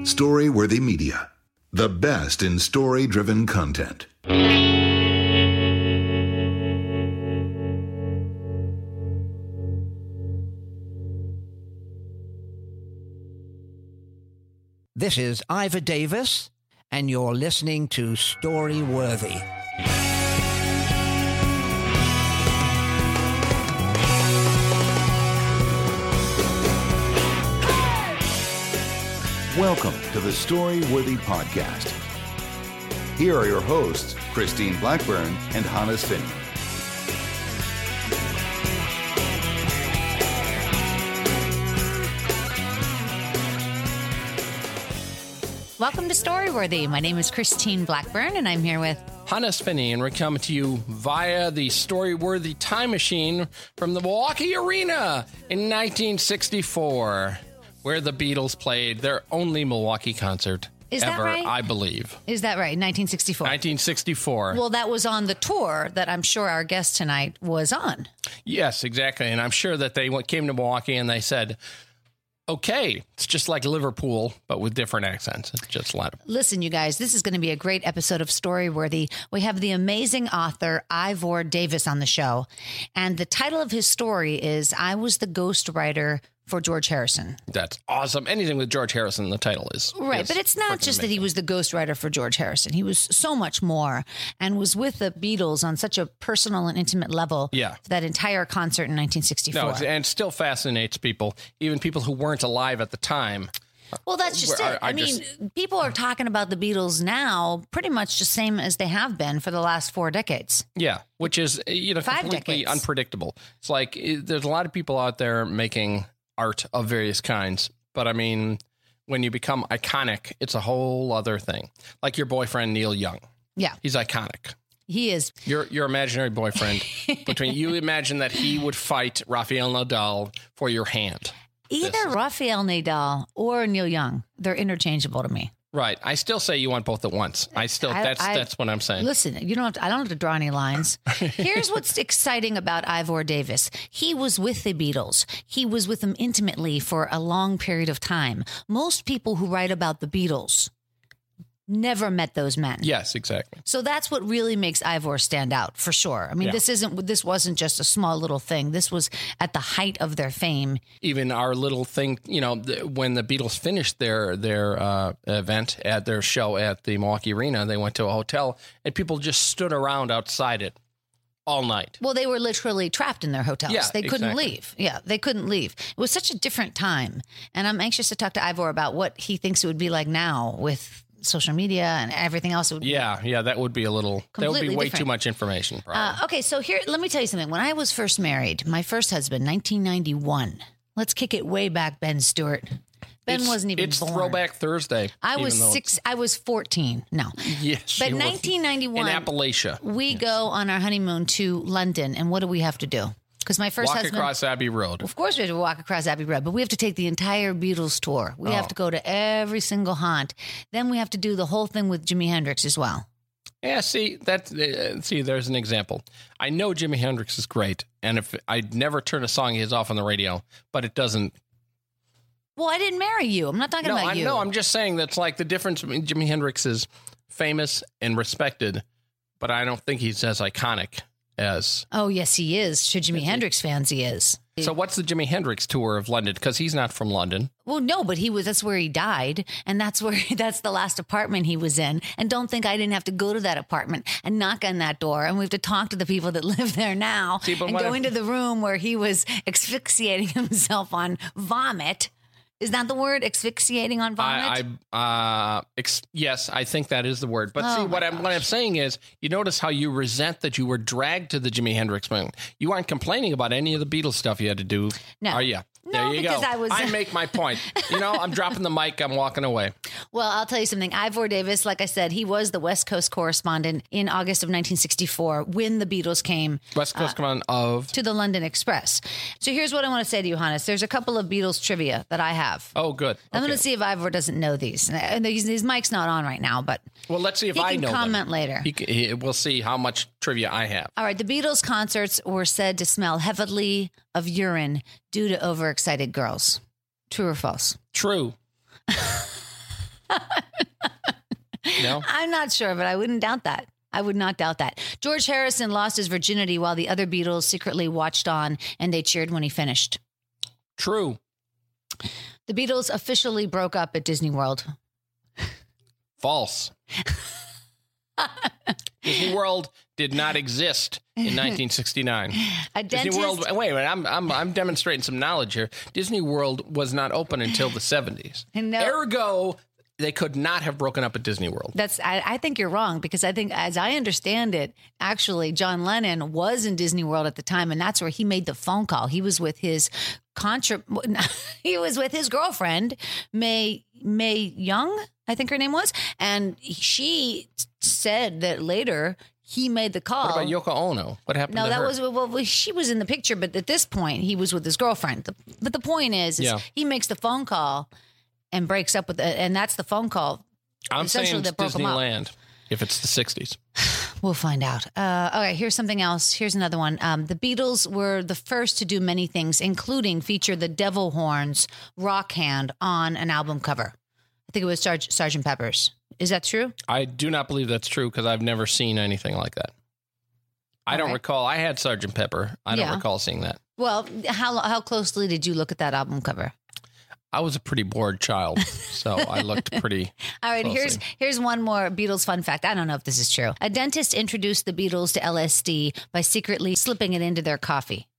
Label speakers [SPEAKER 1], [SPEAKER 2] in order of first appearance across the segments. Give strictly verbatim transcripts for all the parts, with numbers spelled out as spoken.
[SPEAKER 1] Story-worthy media. The best in story-driven content.
[SPEAKER 2] This is Ivor Davis, and you're listening to Story-worthy.
[SPEAKER 1] Welcome to the Story-worthy podcast. Here are your hosts, Christine Blackburn and Hannes Finney.
[SPEAKER 3] Welcome to Storyworthy. My name is Christine Blackburn, and I'm here with
[SPEAKER 4] Hannes Finney, and we're coming to you via the Storyworthy time machine from the Milwaukee Arena in nineteen sixty-four, where the Beatles played their only Milwaukee concert
[SPEAKER 3] Is that
[SPEAKER 4] ever,
[SPEAKER 3] right?
[SPEAKER 4] I believe.
[SPEAKER 3] Is that right? nineteen sixty-four.
[SPEAKER 4] nineteen sixty-four.
[SPEAKER 3] Well, that was on the tour that I'm sure our guest tonight was on.
[SPEAKER 4] Yes, exactly. And I'm sure that they went, came to Milwaukee and they said, okay, it's just like Liverpool, but with different accents. It's just a lot of...
[SPEAKER 3] Listen, you guys, this is going to be a great episode of Storyworthy. We have the amazing author Ivor Davis on the show. And the title of his story is I Was the Ghostwriter for George Harrison.
[SPEAKER 4] That's awesome. Anything with George Harrison, the title is.
[SPEAKER 3] Right,
[SPEAKER 4] is
[SPEAKER 3] but it's not just that he was the ghostwriter for George Harrison. He was so much more and was with the Beatles on such a personal and intimate level
[SPEAKER 4] Yeah.
[SPEAKER 3] for that entire concert in nineteen sixty-four.
[SPEAKER 4] No, it's- and it still fascinates people, even people who weren't alive at the time.
[SPEAKER 3] Well, that's just
[SPEAKER 4] Where
[SPEAKER 3] it.
[SPEAKER 4] I-
[SPEAKER 3] I,
[SPEAKER 4] I
[SPEAKER 3] mean,
[SPEAKER 4] just-
[SPEAKER 3] people are talking about the Beatles now pretty much the same as they have been for the last four decades.
[SPEAKER 4] Yeah, which is, you know,
[SPEAKER 3] Five
[SPEAKER 4] completely
[SPEAKER 3] decades.
[SPEAKER 4] unpredictable. It's like eh, there's a lot of people out there making art of various kinds, but I mean, when you become iconic, it's a whole other thing. Like your boyfriend Neil Young,
[SPEAKER 3] Yeah,
[SPEAKER 4] he's iconic.
[SPEAKER 3] he is.
[SPEAKER 4] Your your imaginary boyfriend. Between you imagine that he would fight Rafael Nadal for your hand.
[SPEAKER 3] Either
[SPEAKER 4] This is-
[SPEAKER 3] Rafael Nadal or Neil Young. They're interchangeable to me.
[SPEAKER 4] Right. I still say you want both at once. I still
[SPEAKER 3] I-
[SPEAKER 4] that's
[SPEAKER 3] I-
[SPEAKER 4] that's what I'm saying.
[SPEAKER 3] Listen, you don't have to, I don't have to draw any lines. Here's what's exciting about Ivor Davis. He was with the Beatles. He was with them intimately for a long period of time. Most people who write about the Beatles never met those men.
[SPEAKER 4] Yes, exactly.
[SPEAKER 3] So that's what really makes Ivor stand out, for sure. I mean,
[SPEAKER 4] Yeah.
[SPEAKER 3] this isn't this wasn't just a small little thing. This was at the height of their fame.
[SPEAKER 4] Even our little thing, you know, th- when the Beatles finished their their uh, event at their show at the Milwaukee Arena, they went to a hotel and people just stood around outside it all night.
[SPEAKER 3] Well, they were literally trapped in their hotels.
[SPEAKER 4] Yeah,
[SPEAKER 3] they couldn't
[SPEAKER 4] exactly.
[SPEAKER 3] leave. Yeah, they couldn't leave. It was such a different time. And I'm anxious to talk to Ivor about what he thinks it would be like now with social media and everything else. It would be
[SPEAKER 4] Yeah, yeah, that would be a little, that would be
[SPEAKER 3] Completely
[SPEAKER 4] way
[SPEAKER 3] different.
[SPEAKER 4] too much information, probably.
[SPEAKER 3] Uh, okay, so here, let me tell you something. When I was first married, my first husband, nineteen ninety-one. Let's kick it way back, Ben Stewart. Ben
[SPEAKER 4] It's-
[SPEAKER 3] wasn't even
[SPEAKER 4] It's
[SPEAKER 3] born.
[SPEAKER 4] Throwback Thursday.
[SPEAKER 3] I was
[SPEAKER 4] even though
[SPEAKER 3] six. I was fourteen. No,
[SPEAKER 4] it's- Yes,
[SPEAKER 3] but
[SPEAKER 4] you were
[SPEAKER 3] nineteen ninety-one.
[SPEAKER 4] in Appalachia.
[SPEAKER 3] We go on our honeymoon to London, and what do we have to do? Because my first
[SPEAKER 4] Walk
[SPEAKER 3] husband.
[SPEAKER 4] across Abbey Road.
[SPEAKER 3] Of course, we have to walk across Abbey Road, but we have to take the entire Beatles tour. We have
[SPEAKER 4] Oh.
[SPEAKER 3] to go to every single haunt. Then we have to do the whole thing with Jimi Hendrix as well.
[SPEAKER 4] Yeah, see that. Uh, see, there's an example. I know Jimi Hendrix is great, and if I'd never turn a song of his off on the radio, but it doesn't.
[SPEAKER 3] Well, I didn't marry you. I'm not talking
[SPEAKER 4] No,
[SPEAKER 3] about
[SPEAKER 4] I
[SPEAKER 3] you.
[SPEAKER 4] know. I'm just saying that's like the difference. Between Jimi Hendrix is famous and respected, but I don't think he's as iconic as.
[SPEAKER 3] Oh, yes, he is. To Jimi Hendrix fans, he is.
[SPEAKER 4] So what's the Jimi Hendrix tour of London? Because he's not from London.
[SPEAKER 3] Well, no, but he was. That's where he died, and that's where that's the last apartment he was in. And don't think I didn't have to go to that apartment and knock on that door, and we have to talk to the people that live there now,
[SPEAKER 4] See, but
[SPEAKER 3] and
[SPEAKER 4] what
[SPEAKER 3] go
[SPEAKER 4] if-
[SPEAKER 3] into the room where he was asphyxiating himself on vomit. Is that the word? Asphyxiating on vomit?
[SPEAKER 4] I, I uh, ex- yes, I think that is the word. But
[SPEAKER 3] Oh,
[SPEAKER 4] see,
[SPEAKER 3] my
[SPEAKER 4] what I'm what I'm
[SPEAKER 3] gosh.
[SPEAKER 4] saying is, you notice how you resent that you were dragged to the Jimi Hendrix moment. You aren't complaining about any of the Beatles stuff you had to do,
[SPEAKER 3] No.
[SPEAKER 4] are you?
[SPEAKER 3] No,
[SPEAKER 4] there you
[SPEAKER 3] because
[SPEAKER 4] go.
[SPEAKER 3] I was-
[SPEAKER 4] make my point. You know, I'm dropping the mic. I'm walking away.
[SPEAKER 3] Well, I'll tell you something. Ivor Davis, like I said, he was the West Coast correspondent in August of nineteen sixty-four when the Beatles came
[SPEAKER 4] West Coast Command of.
[SPEAKER 3] to the London Express. So here's what I want to say to you, Hannes. There's a couple of Beatles trivia that I have.
[SPEAKER 4] Oh, good.
[SPEAKER 3] I'm
[SPEAKER 4] Okay.
[SPEAKER 3] going to see if Ivor doesn't know these. And his, his mic's not on right now, but
[SPEAKER 4] Well, let's see if
[SPEAKER 3] he
[SPEAKER 4] I
[SPEAKER 3] can
[SPEAKER 4] know. them.
[SPEAKER 3] comment later.
[SPEAKER 4] He, c- he, we'll see how much trivia I have.
[SPEAKER 3] All right, the Beatles concerts were said to smell heavily of urine due to overexcited girls. True or false?
[SPEAKER 4] True. No?
[SPEAKER 3] I'm not sure, but I wouldn't doubt that. I would not doubt that. George Harrison lost his virginity while the other Beatles secretly watched on, and they cheered when he finished.
[SPEAKER 4] True.
[SPEAKER 3] The Beatles officially broke up at Disney World.
[SPEAKER 4] False. Disney World did not exist in nineteen sixty-nine.
[SPEAKER 3] A dentist,
[SPEAKER 4] Disney World. Wait a minute. I'm I'm I'm demonstrating some knowledge here. Disney World was not open until the seventies.
[SPEAKER 3] No.
[SPEAKER 4] Ergo, they could not have broken up at Disney World.
[SPEAKER 3] That's. I, I think you're wrong because I think, as I understand it, actually, John Lennon was in Disney World at the time, and that's where he made the phone call. He was with his contra. He was with his girlfriend, May May Young, I think her name was, and she said that later he made the call.
[SPEAKER 4] What about Yoko Ono? What happened
[SPEAKER 3] No,
[SPEAKER 4] to
[SPEAKER 3] that
[SPEAKER 4] her?
[SPEAKER 3] was, well, she was in the picture, but at this point, he was with his girlfriend. The- But the point is, is
[SPEAKER 4] Yeah.
[SPEAKER 3] he makes the phone call and breaks up with, the, and that's the phone call.
[SPEAKER 4] I'm saying
[SPEAKER 3] essentially
[SPEAKER 4] it's
[SPEAKER 3] that broke 'em up.
[SPEAKER 4] Disneyland if it's the sixties.
[SPEAKER 3] We'll find out. Uh, okay, here's something else. Here's another one. Um, the Beatles were the first to do many things, including feature the Devil Horns rock hand on an album cover. I think it was Sarge, Sergeant Pepper's. Is that true?
[SPEAKER 4] I do not believe that's true because I've never seen anything like that. I
[SPEAKER 3] All
[SPEAKER 4] don't
[SPEAKER 3] right.
[SPEAKER 4] recall. I had Sergeant Pepper. I don't
[SPEAKER 3] Yeah.
[SPEAKER 4] recall seeing that.
[SPEAKER 3] Well, how how closely did you look at that album cover?
[SPEAKER 4] I was a pretty bored child, so I looked pretty.
[SPEAKER 3] All right,
[SPEAKER 4] closely.
[SPEAKER 3] here's here's one more Beatles fun fact. I don't know if this is true. A dentist introduced the Beatles to L S D by secretly slipping it into their coffee.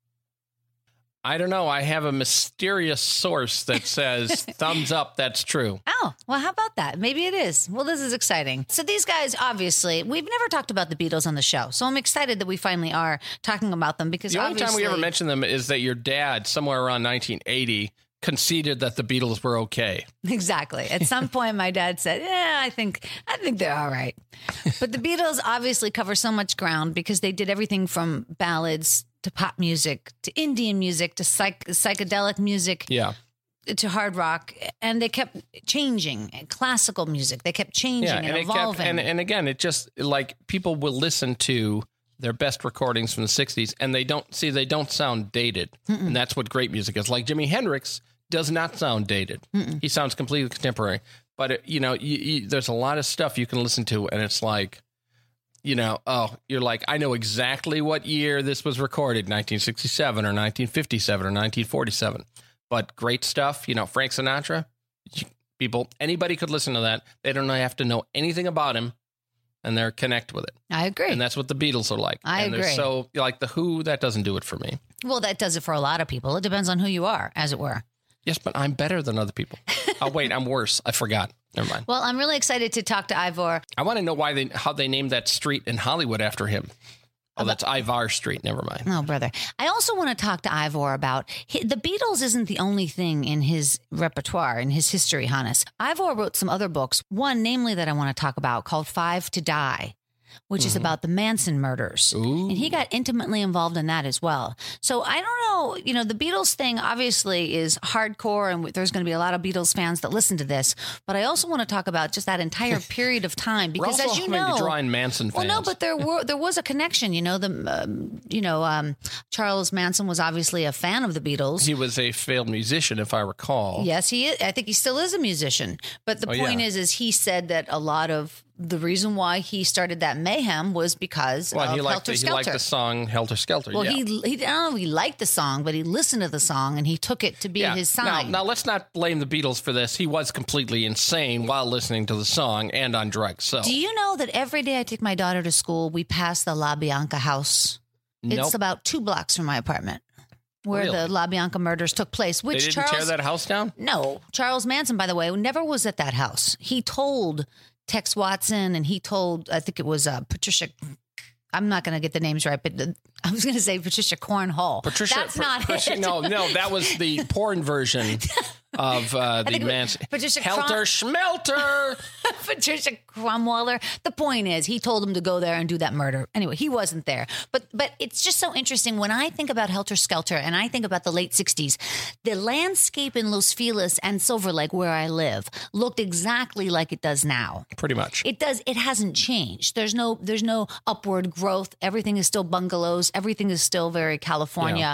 [SPEAKER 4] I don't know. I have a mysterious source that says thumbs up. That's true.
[SPEAKER 3] Oh, well, how about that? Maybe it is. Well, this is exciting. So these guys, obviously, we've never talked about the Beatles on the show. So I'm excited that we finally are talking about them because
[SPEAKER 4] The only time we ever
[SPEAKER 3] obviously-
[SPEAKER 4] mention them is that your dad, somewhere around nineteen eighty, conceded that the Beatles were okay.
[SPEAKER 3] Exactly. At some point, my dad said, "Yeah, I think I think they're all right." But the Beatles obviously cover so much ground because they did everything from ballads to pop music to Indian music to psych- psychedelic music
[SPEAKER 4] Yeah.
[SPEAKER 3] to hard rock, and they kept changing. Classical music, they kept changing
[SPEAKER 4] Yeah,
[SPEAKER 3] and,
[SPEAKER 4] and it
[SPEAKER 3] evolving.
[SPEAKER 4] kept, and, and again, it just like people will listen to their best recordings from the sixties, and they don't see they don't sound dated, and that's what great music is. Like Jimi Hendrix does not sound dated; he sounds completely contemporary. But it, you know, you, you, there's a lot of stuff you can listen to, and it's like, you know, oh, you're like, I know exactly what year this was recorded, nineteen sixty-seven or nineteen fifty-seven or nineteen forty-seven. But great stuff, you know, Frank Sinatra, people, anybody could listen to that. They don't have to know anything about him, and they're connect with it.
[SPEAKER 3] I agree.
[SPEAKER 4] And that's what the Beatles are like.
[SPEAKER 3] I
[SPEAKER 4] and they're
[SPEAKER 3] agree.
[SPEAKER 4] So, like the Who, that doesn't do it for me.
[SPEAKER 3] Well, that does it for a lot of people. It depends on who you are, as it were.
[SPEAKER 4] Yes, but I'm better than other people. Oh, wait, I'm worse. I forgot. Never mind.
[SPEAKER 3] Well, I'm really excited to talk to Ivor.
[SPEAKER 4] I want to know why they how they named that street in Hollywood after him. Oh, that's Ivar Street. Never mind.
[SPEAKER 3] Oh, brother. I also want to talk to Ivor about hi- the Beatles isn't the only thing in his repertoire, in his history, Hannes. Ivor wrote some other books, one namely that I want to talk about called Five to Die, which is about the Manson murders.
[SPEAKER 4] Ooh.
[SPEAKER 3] And he got intimately involved in that as well. So I don't know, you know, the Beatles thing obviously is hardcore, and there's going to be a lot of Beatles fans that listen to this. But I also want to talk about just that entire period of time
[SPEAKER 4] We're
[SPEAKER 3] because,
[SPEAKER 4] also
[SPEAKER 3] as you
[SPEAKER 4] having
[SPEAKER 3] know,
[SPEAKER 4] to draw in Manson
[SPEAKER 3] well,
[SPEAKER 4] fans.
[SPEAKER 3] no, but there were there was a connection. You know, the um, you know um, Charles Manson was obviously a fan of the Beatles.
[SPEAKER 4] he was a failed musician, if I recall.
[SPEAKER 3] Yes, he is. I think he still is a musician. But the
[SPEAKER 4] Oh,
[SPEAKER 3] point
[SPEAKER 4] yeah.
[SPEAKER 3] is, is he said that a lot of the reason why he started that mayhem was because
[SPEAKER 4] Well,
[SPEAKER 3] of
[SPEAKER 4] he liked,
[SPEAKER 3] Helter
[SPEAKER 4] the, he
[SPEAKER 3] Skelter.
[SPEAKER 4] liked the song Helter Skelter.
[SPEAKER 3] well,
[SPEAKER 4] yeah.
[SPEAKER 3] he he I don't know if he liked the song, but he listened to the song and he took it to be
[SPEAKER 4] Yeah.
[SPEAKER 3] his
[SPEAKER 4] Now,
[SPEAKER 3] sign.
[SPEAKER 4] now, let's not blame the Beatles for this. He was completely insane while listening to the song and on drugs. So,
[SPEAKER 3] Do you know that every day I take my daughter to school, we pass the La Bianca house? It's
[SPEAKER 4] nope.
[SPEAKER 3] about two blocks from my apartment, where
[SPEAKER 4] Really?
[SPEAKER 3] the La Bianca murders took place.
[SPEAKER 4] They
[SPEAKER 3] Which
[SPEAKER 4] didn't
[SPEAKER 3] Charles
[SPEAKER 4] tear that house down?
[SPEAKER 3] No, Charles Manson, by the way, never was at that house. He told Tex Watson, and he told, I think it was uh, Patricia. I'm not going to get the names right, but uh, I was going to say Patricia Cornhole.
[SPEAKER 4] Patricia,
[SPEAKER 3] That's
[SPEAKER 4] Pa-
[SPEAKER 3] not
[SPEAKER 4] Patricia-
[SPEAKER 3] it.
[SPEAKER 4] No, no, that was the porn version of uh, the
[SPEAKER 3] think it was
[SPEAKER 4] Manson.
[SPEAKER 3] Patricia
[SPEAKER 4] Helter Schmelter.
[SPEAKER 3] Patricia Cromweller. The point is, he told him to go there and do that murder. Anyway, he wasn't there. But but it's just so interesting when I think about Helter Skelter and I think about the late sixties, the landscape in Los Feliz and Silver Lake, where I live, looked exactly like it does now.
[SPEAKER 4] Pretty much.
[SPEAKER 3] It does. It hasn't changed. There's no. There's no upward growth. Everything is still bungalows. Everything is still very California.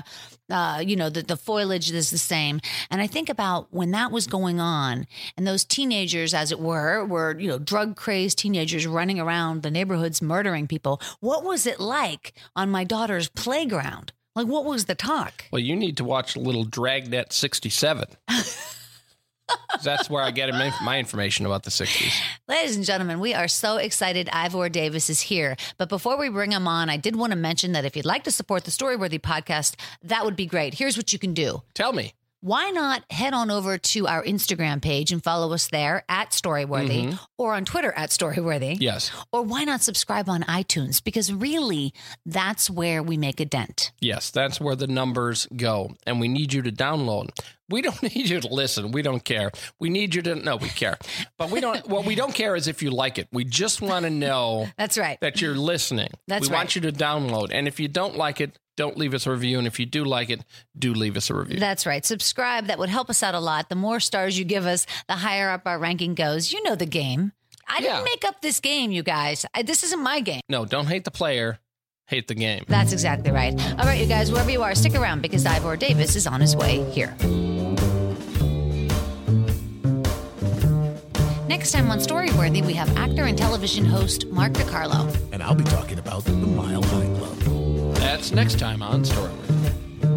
[SPEAKER 3] Uh, you know, the, the foliage is the same. And I think about when that was going on and those teenagers, as it were, were, you know, drug crazed teenagers running around the neighborhoods, murdering people. What was it like on my daughter's playground? Like, what was the talk?
[SPEAKER 4] Well, you need to watch Little Dragnet sixty-seven. That's where I get my information about the sixties.
[SPEAKER 3] Ladies and gentlemen, we are so excited Ivor Davis is here. But before we bring him on, I did want to mention that if you'd like to support the Storyworthy podcast, that would be great. Here's what you can do.
[SPEAKER 4] Tell me.
[SPEAKER 3] Why not head on over to our Instagram page and follow us there at Storyworthy mm-hmm. or on Twitter at Storyworthy?
[SPEAKER 4] Yes.
[SPEAKER 3] Or why not subscribe on iTunes? Because really, that's where we make a dent.
[SPEAKER 4] Yes, that's where the numbers go. And we need you to download. We don't need you to listen. We don't care. We need you to, no, we care. But we don't, what we don't care is if you like it. We just want to know
[SPEAKER 3] that's right.
[SPEAKER 4] that you're listening.
[SPEAKER 3] That's
[SPEAKER 4] we
[SPEAKER 3] right.
[SPEAKER 4] want you to download. And if you don't like it, don't leave us a review. And if you do like it, do leave us a review.
[SPEAKER 3] That's right. Subscribe. That would help us out a lot. The more stars you give us, the higher up our ranking goes. You know the game. I
[SPEAKER 4] yeah.
[SPEAKER 3] didn't make up this game, you guys. I, this isn't my game.
[SPEAKER 4] No, don't hate the player. Hate the game.
[SPEAKER 3] That's exactly right. All right, you guys, wherever you are, stick around because Ivor Davis is on his way here. Next time on Storyworthy, we have actor and television host Mark DiCarlo.
[SPEAKER 5] And I'll be talking about the Mile High Club.
[SPEAKER 4] That's next time on Storyworthy.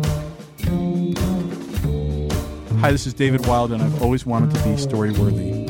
[SPEAKER 6] Hi, this is David Wild, and I've always wanted to be Storyworthy.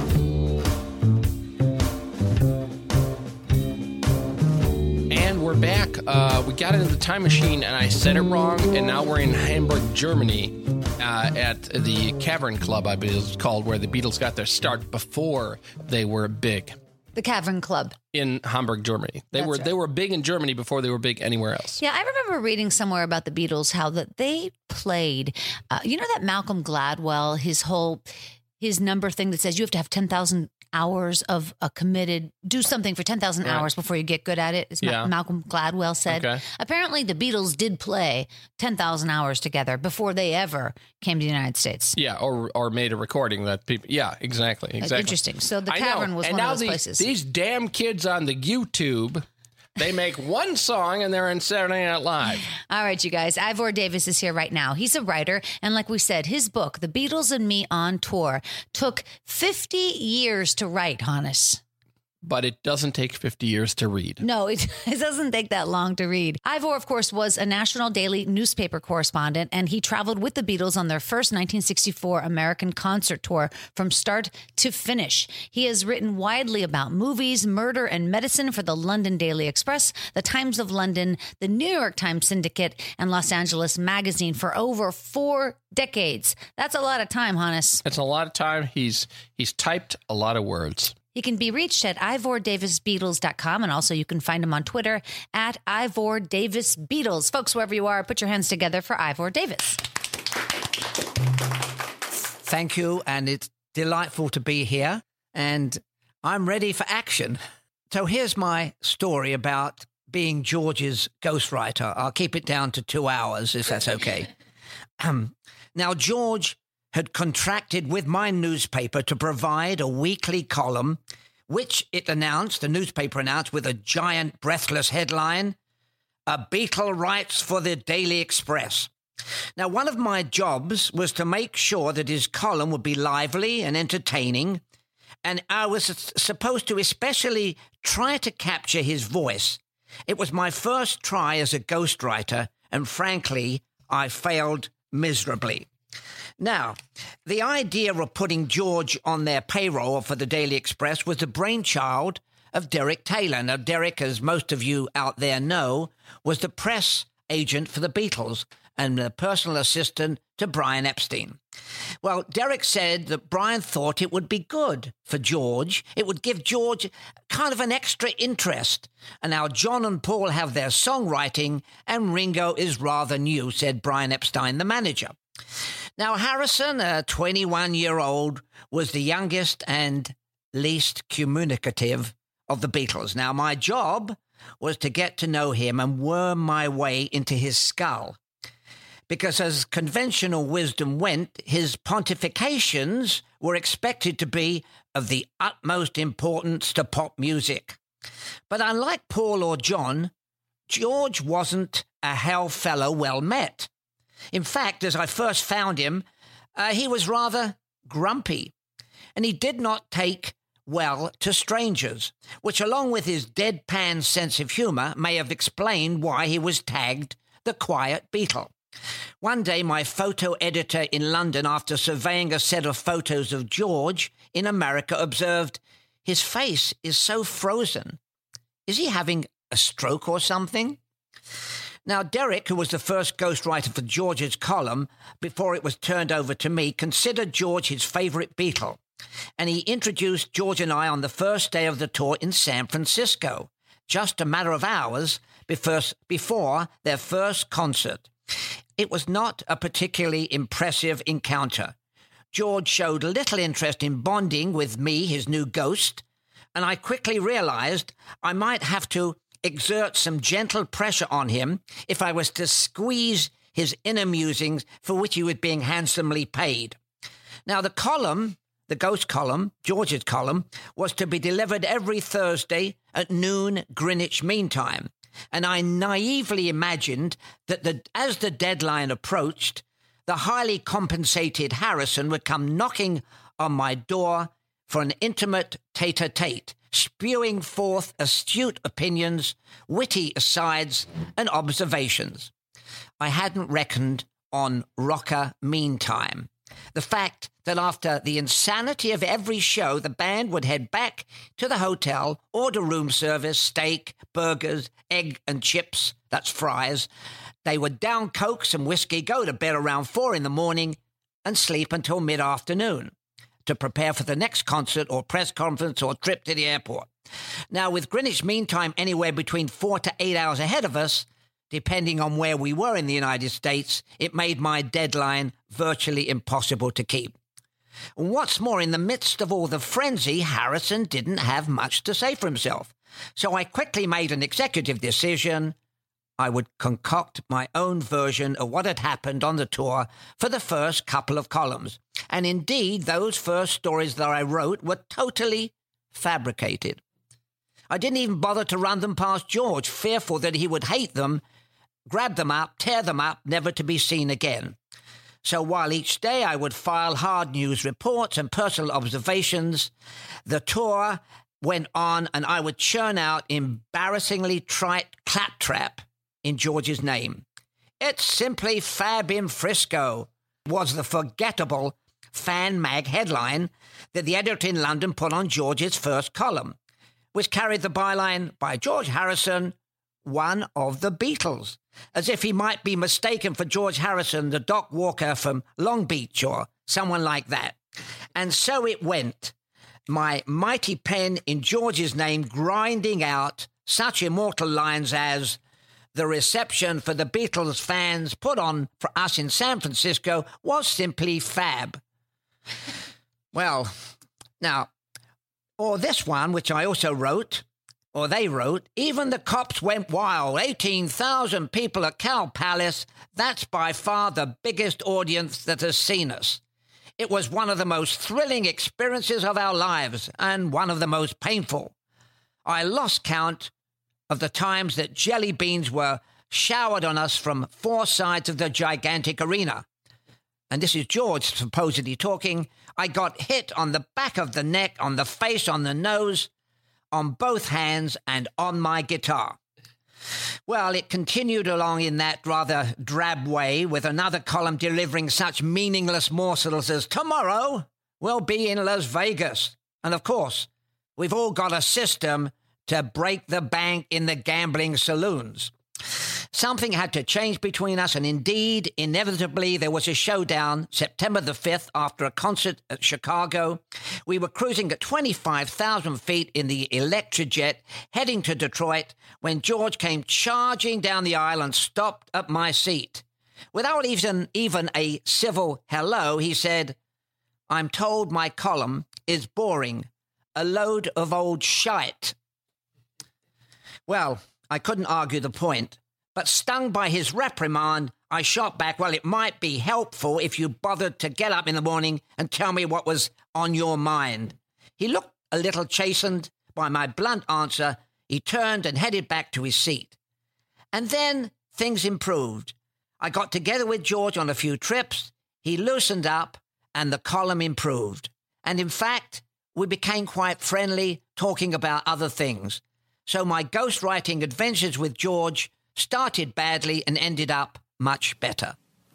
[SPEAKER 4] And we're back. Uh, we got into the time machine, and I said it wrong, and now we're in Hamburg, Germany, uh, at the Cavern Club, I believe it's called, where the Beatles got their start before they were big.
[SPEAKER 3] The Cavern Club.
[SPEAKER 4] In Hamburg, Germany. They
[SPEAKER 3] That's
[SPEAKER 4] were
[SPEAKER 3] right.
[SPEAKER 4] they were big in Germany before they were big anywhere else.
[SPEAKER 3] Yeah, I remember reading somewhere about the Beatles how that they played. Uh, you know that Malcolm Gladwell, his whole his number thing that says you have to have ten thousand hours of a committed, do something for ten thousand
[SPEAKER 4] Right.
[SPEAKER 3] hours before you get good at it, as Ma-
[SPEAKER 4] Yeah.
[SPEAKER 3] Malcolm Gladwell said.
[SPEAKER 4] Okay.
[SPEAKER 3] Apparently, the Beatles did play ten thousand hours together before they ever came to the United States.
[SPEAKER 4] Yeah, or or made a recording that people. Yeah, exactly, exactly.
[SPEAKER 3] Interesting. So the
[SPEAKER 4] I know.
[SPEAKER 3] Cavern was
[SPEAKER 4] and
[SPEAKER 3] one
[SPEAKER 4] now
[SPEAKER 3] of those
[SPEAKER 4] these,
[SPEAKER 3] places.
[SPEAKER 4] These damn kids on the YouTube, they make one song and they're in Saturday Night Live.
[SPEAKER 3] All right, you guys. Ivor Davis is here right now. He's a writer. And like we said, his book, The Beatles and Me on Tour, took fifty years to write, Hannes.
[SPEAKER 4] But it doesn't take fifty years to read.
[SPEAKER 3] No, it, it doesn't take that long to read. Ivor, of course, was a national daily newspaper correspondent, and he traveled with the Beatles on their first nineteen sixty-four American concert tour from start to finish. He has written widely about movies, murder, and medicine for the London Daily Express, the Times of London, the New York Times Syndicate, and Los Angeles Magazine for over four decades. That's a lot of time, Hannes.
[SPEAKER 4] It's a lot of time. He's he's typed a lot of words.
[SPEAKER 3] He can be reached at ivor davis beatles dot com, and also you can find him on Twitter at Ivor Davis Beatles. Folks, wherever you are, put your hands together for Ivor Davis.
[SPEAKER 2] Thank you, and it's delightful to be here, and I'm ready for action. So here's my story about being George's ghostwriter. I'll keep it down to two hours, if that's okay. Um, now, George had contracted with my newspaper to provide a weekly column, which it announced, the newspaper announced with a giant breathless headline, "A Beatle Writes for the Daily Express." Now, one of my jobs was to make sure that his column would be lively and entertaining, and I was supposed to especially try to capture his voice. It was my first try as a ghostwriter, and frankly, I failed miserably. Now, the idea of putting George on their payroll for the Daily Express was the brainchild of Derek Taylor. Now, Derek, as most of you out there know, was the press agent for the Beatles and the personal assistant to Brian Epstein. Well, Derek said that Brian thought it would be good for George. It would give George kind of an extra interest. And now John and Paul have their songwriting, and Ringo is rather new, said Brian Epstein, the manager. Now, Harrison, a twenty-one-year-old, was the youngest and least communicative of the Beatles. Now, my job was to get to know him and worm my way into his skull. Because as conventional wisdom went, his pontifications were expected to be of the utmost importance to pop music. But unlike Paul or John, George wasn't a hail fellow well met. In fact, as I first found him, uh, he was rather grumpy, and he did not take well to strangers, which, along with his deadpan sense of humour, may have explained why he was tagged the Quiet Beetle. One day, my photo editor in London, after surveying a set of photos of George in America, observed, "His face is so frozen. Is he having a stroke or something?" Now, Derek, who was the first ghostwriter for George's column before it was turned over to me, considered George his favourite Beatle, and he introduced George and I on the first day of the tour in San Francisco, just a matter of hours before, before their first concert. It was not a particularly impressive encounter. George showed little interest in bonding with me, his new ghost, and I quickly realized I might have to exert some gentle pressure on him if I was to squeeze his inner musings for which he was being handsomely paid. Now, the column, the ghost column, George's column, was to be delivered every Thursday at noon Greenwich Mean Time, and I naively imagined that the, as the deadline approached, the highly compensated Harrison would come knocking on my door for an intimate tete-a-tete, spewing forth astute opinions, witty asides, and observations. I hadn't reckoned on Rocker Meantime. The fact that after the insanity of every show, the band would head back to the hotel, order room service, steak, burgers, egg and chips, that's fries. They would down coke, some whiskey, go to bed around four in the morning, and sleep until mid-afternoon to prepare for the next concert or press conference or trip to the airport. Now, with Greenwich Mean Time anywhere between four to eight hours ahead of us, depending on where we were in the United States, it made my deadline virtually impossible to keep. What's more, in the midst of all the frenzy, Harrison didn't have much to say for himself. So I quickly made an executive decision. I would concoct my own version of what had happened on the tour for the first couple of columns. And indeed, those first stories that I wrote were totally fabricated. I didn't even bother to run them past George, fearful that he would hate them, grab them up, tear them up, never to be seen again. So while each day I would file hard news reports and personal observations, the tour went on and I would churn out embarrassingly trite claptrap in George's name. "It's simply fab in Frisco," was the forgettable fan mag headline that the editor in London put on George's first column, which carried the byline, "By George Harrison, one of the Beatles," as if he might be mistaken for George Harrison, the Doc Walker from Long Beach or someone like that. And so it went, my mighty pen in George's name grinding out such immortal lines as, "The reception for the Beatles fans put on for us in San Francisco was simply fab." Well, now, or this one, which I also wrote, or they wrote, "Even the cops went wild. eighteen thousand people at Cow Palace. That's by far the biggest audience that has seen us. It was one of the most thrilling experiences of our lives and one of the most painful. I lost count of the times that jelly beans were showered on us from four sides of the gigantic arena." And this is George supposedly talking. "I got hit on the back of the neck, on the face, on the nose, on both hands, and on my guitar." Well, it continued along in that rather drab way, with another column delivering such meaningless morsels as, "Tomorrow we'll be in Las Vegas. And of course, we've all got a system to break the bank in the gambling saloons." Something had to change between us, and indeed, inevitably, there was a showdown September the fifth after a concert at Chicago. We were cruising at twenty-five thousand feet in the Electrojet, heading to Detroit, when George came charging down the aisle and stopped at my seat. Without even, even a civil hello, he said, "I'm told my column is boring, a load of old shite." Well, I couldn't argue the point. But stung by his reprimand, I shot back, "Well, it might be helpful if you bothered to get up in the morning and tell me what was on your mind." He looked a little chastened by my blunt answer. He turned and headed back to his seat. And then things improved. I got together with George on a few trips. He loosened up and the column improved. And in fact, we became quite friendly, talking about other things. So my ghostwriting adventures with George started badly and ended up much better.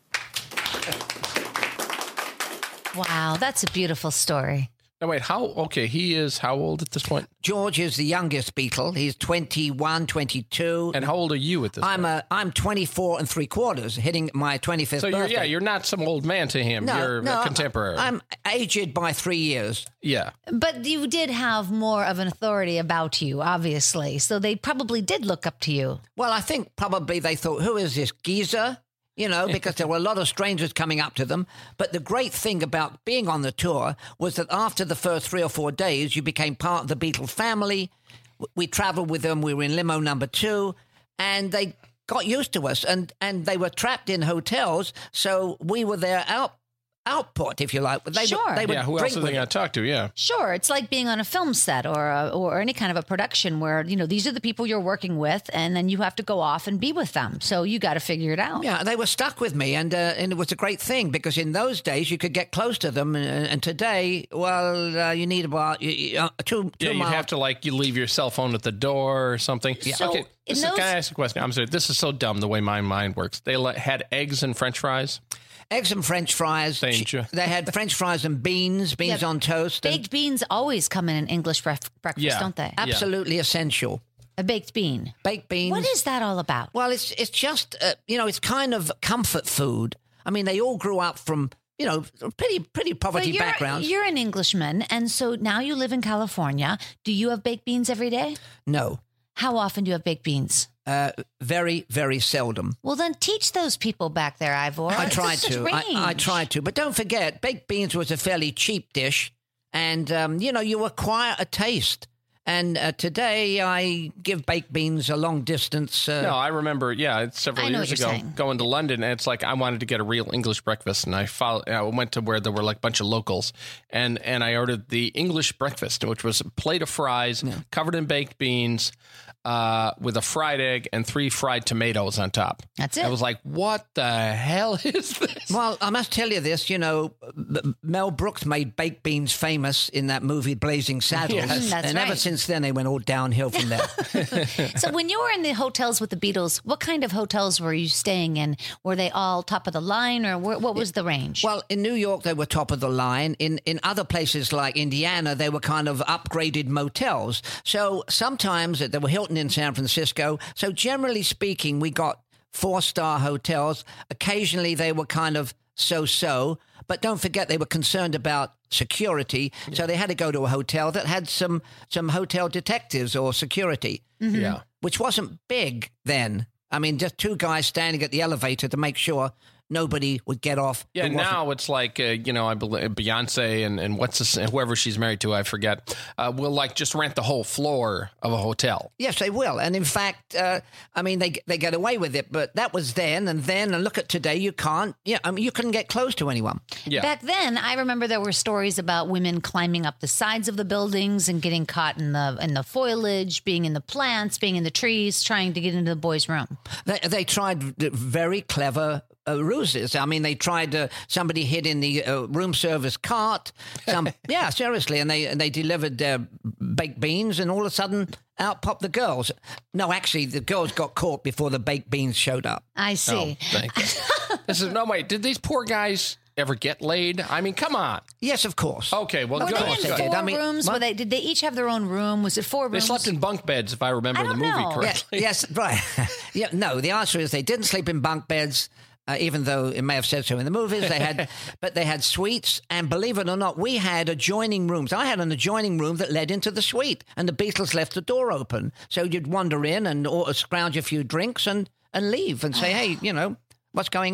[SPEAKER 3] Wow, that's a beautiful story.
[SPEAKER 4] Now, wait, how, okay, he is how old at this point?
[SPEAKER 2] George is the youngest Beatle. He's twenty-one, twenty-two.
[SPEAKER 4] And how old are you at this
[SPEAKER 2] I'm
[SPEAKER 4] point?
[SPEAKER 2] a, I'm twenty-four and three quarters, hitting my twenty-fifth
[SPEAKER 4] So, you're,
[SPEAKER 2] birthday.
[SPEAKER 4] yeah, you're not some old man to him.
[SPEAKER 2] No,
[SPEAKER 4] you're
[SPEAKER 2] no,
[SPEAKER 4] a contemporary.
[SPEAKER 2] I'm aged by three years.
[SPEAKER 4] yeah.
[SPEAKER 3] But you did have more of an authority about you, obviously. So they probably did look up to you.
[SPEAKER 2] Well, I think probably they thought, who is this geezer? You know, because there were a lot of strangers coming up to them. But the great thing about being on the tour was that after the first three or four days, you became part of the Beatles family. We traveled with them. We were in limo number two, and they got used to us. And, and they were trapped in hotels, so we were their out, output, if you like. They,
[SPEAKER 3] Sure.
[SPEAKER 2] They would
[SPEAKER 4] Yeah, who
[SPEAKER 2] drink
[SPEAKER 4] else are
[SPEAKER 2] with
[SPEAKER 4] they going
[SPEAKER 2] it.
[SPEAKER 4] to talk to? Yeah.
[SPEAKER 3] Sure, it's like being on a film set or a, or any kind of a production where, you know, these are the people you're working with, and then you have to go off and be with them. So you got to figure it out.
[SPEAKER 2] Yeah, they were stuck with me, and uh, and it was a great thing because in those days you could get close to them, and, and today, well, uh, you need about uh, two two
[SPEAKER 4] Yeah, you'd
[SPEAKER 2] miles.
[SPEAKER 4] have to, like, you leave your cell phone at the door or something.
[SPEAKER 3] So
[SPEAKER 4] okay,
[SPEAKER 3] in
[SPEAKER 4] this is,
[SPEAKER 3] those-
[SPEAKER 4] can I ask a question? I'm sorry, this is so dumb the way my mind works. They let, had eggs and French fries?
[SPEAKER 2] Eggs and French fries.
[SPEAKER 4] Thank you.
[SPEAKER 2] They had French fries and beans, beans
[SPEAKER 3] Yeah,
[SPEAKER 2] on toast. and
[SPEAKER 3] Baked beans always come in an English bref- breakfast,
[SPEAKER 4] Yeah.
[SPEAKER 3] don't they?
[SPEAKER 2] absolutely essential.
[SPEAKER 3] A baked bean.
[SPEAKER 2] Baked beans.
[SPEAKER 3] What is that all about?
[SPEAKER 2] Well, it's it's just uh, you know, it's kind of comfort food. I mean, they all grew up from you know pretty pretty poverty
[SPEAKER 3] But you're,
[SPEAKER 2] backgrounds.
[SPEAKER 3] you're an Englishman, and so now you live in California. Do you have baked beans every day?
[SPEAKER 2] No,
[SPEAKER 3] How often do you have baked beans?
[SPEAKER 2] uh, very very seldom.
[SPEAKER 3] Well, then teach those people back there, Ivor.
[SPEAKER 2] I
[SPEAKER 3] It's
[SPEAKER 2] tried
[SPEAKER 3] just
[SPEAKER 2] to. I, I
[SPEAKER 3] strange.
[SPEAKER 2] tried to. But don't forget, baked beans was a fairly cheap dish. And, um, you know, you acquire a taste. And uh, today I give baked beans a long distance. Uh,
[SPEAKER 4] No, I remember, yeah, it's several
[SPEAKER 3] I know
[SPEAKER 4] years
[SPEAKER 3] what you're
[SPEAKER 4] ago,
[SPEAKER 3] saying.
[SPEAKER 4] going to London, and it's like I wanted to get a real English breakfast, and I followed, I went to where there were like a bunch of locals, and, and I ordered the English breakfast, which was a plate of fries covered in baked beans, uh, with a fried egg and three fried tomatoes on top.
[SPEAKER 3] That's it.
[SPEAKER 4] I was like, what the hell is this?
[SPEAKER 2] Well, I must tell you this, you know, B- Mel Brooks made baked beans famous in that movie Blazing Saddles.
[SPEAKER 4] Yes.
[SPEAKER 3] Mm, that's
[SPEAKER 2] and ever
[SPEAKER 3] right.
[SPEAKER 2] since then, they went all downhill from there.
[SPEAKER 3] So when you were in the hotels with the Beatles, what kind of hotels were you staying in? Were they all top of the line, or wh- what was the range?
[SPEAKER 2] Well, in New York, they were top of the line. In in other places like Indiana, they were kind of upgraded motels. So sometimes there were Hilton in San Francisco. So generally speaking, we got four-star hotels. Occasionally, they were kind of so-so. But don't forget, they were concerned about security. So they had to go to a hotel that had some some hotel detectives or security,
[SPEAKER 4] Yeah.
[SPEAKER 2] which wasn't big then. I mean, just two guys standing at the elevator to make sure nobody would get off.
[SPEAKER 4] Yeah,
[SPEAKER 2] who wasn't-
[SPEAKER 4] now it's like, uh, you know, I believe Beyonce and, and what's this, whoever she's married to, I forget, uh, will like just rent the whole floor of a hotel.
[SPEAKER 2] Yes, they will. And in fact, uh, I mean, they they get away with it. But that was then, and then, and look at today. You can't. Yeah, I mean, you couldn't get close to anyone.
[SPEAKER 4] Yeah.
[SPEAKER 3] Back then, I remember there were stories about women climbing up the sides of the buildings and getting caught in the in the foliage, being in the plants, being in the trees, trying to get into the boys' room.
[SPEAKER 2] They they tried very clever uh, ruses. I mean, they tried. Uh, somebody hid in the uh, room service cart. Some, yeah, seriously, and they and they delivered their baked beans, and all of a sudden, out popped the girls. No, actually, the girls got caught before the baked beans showed up.
[SPEAKER 3] I see.
[SPEAKER 4] Oh, thank you. This is no wait. Did these poor guys ever get laid? I mean, come on.
[SPEAKER 2] Yes, of course.
[SPEAKER 4] Okay, well,
[SPEAKER 3] Were
[SPEAKER 4] good.
[SPEAKER 3] they
[SPEAKER 2] course
[SPEAKER 3] in
[SPEAKER 2] they
[SPEAKER 3] four
[SPEAKER 2] did. I mean,
[SPEAKER 3] rooms?
[SPEAKER 2] what?
[SPEAKER 3] Were they, did they each have their own room? Was it four
[SPEAKER 4] They
[SPEAKER 3] rooms?
[SPEAKER 4] slept in bunk beds, if I remember
[SPEAKER 3] I
[SPEAKER 4] the
[SPEAKER 3] don't
[SPEAKER 4] movie
[SPEAKER 3] know.
[SPEAKER 2] Yeah,
[SPEAKER 4] correctly.
[SPEAKER 2] yes, right. yeah, no, the answer is they didn't sleep in bunk beds, uh, even though it may have said so in the movies. They had, but they had suites, and believe it or not, we had adjoining rooms. I had an adjoining room that led into the suite, and the Beatles left the door open, so you'd wander in and or scrounge a few drinks and and leave and say, hey, you know, what's going on?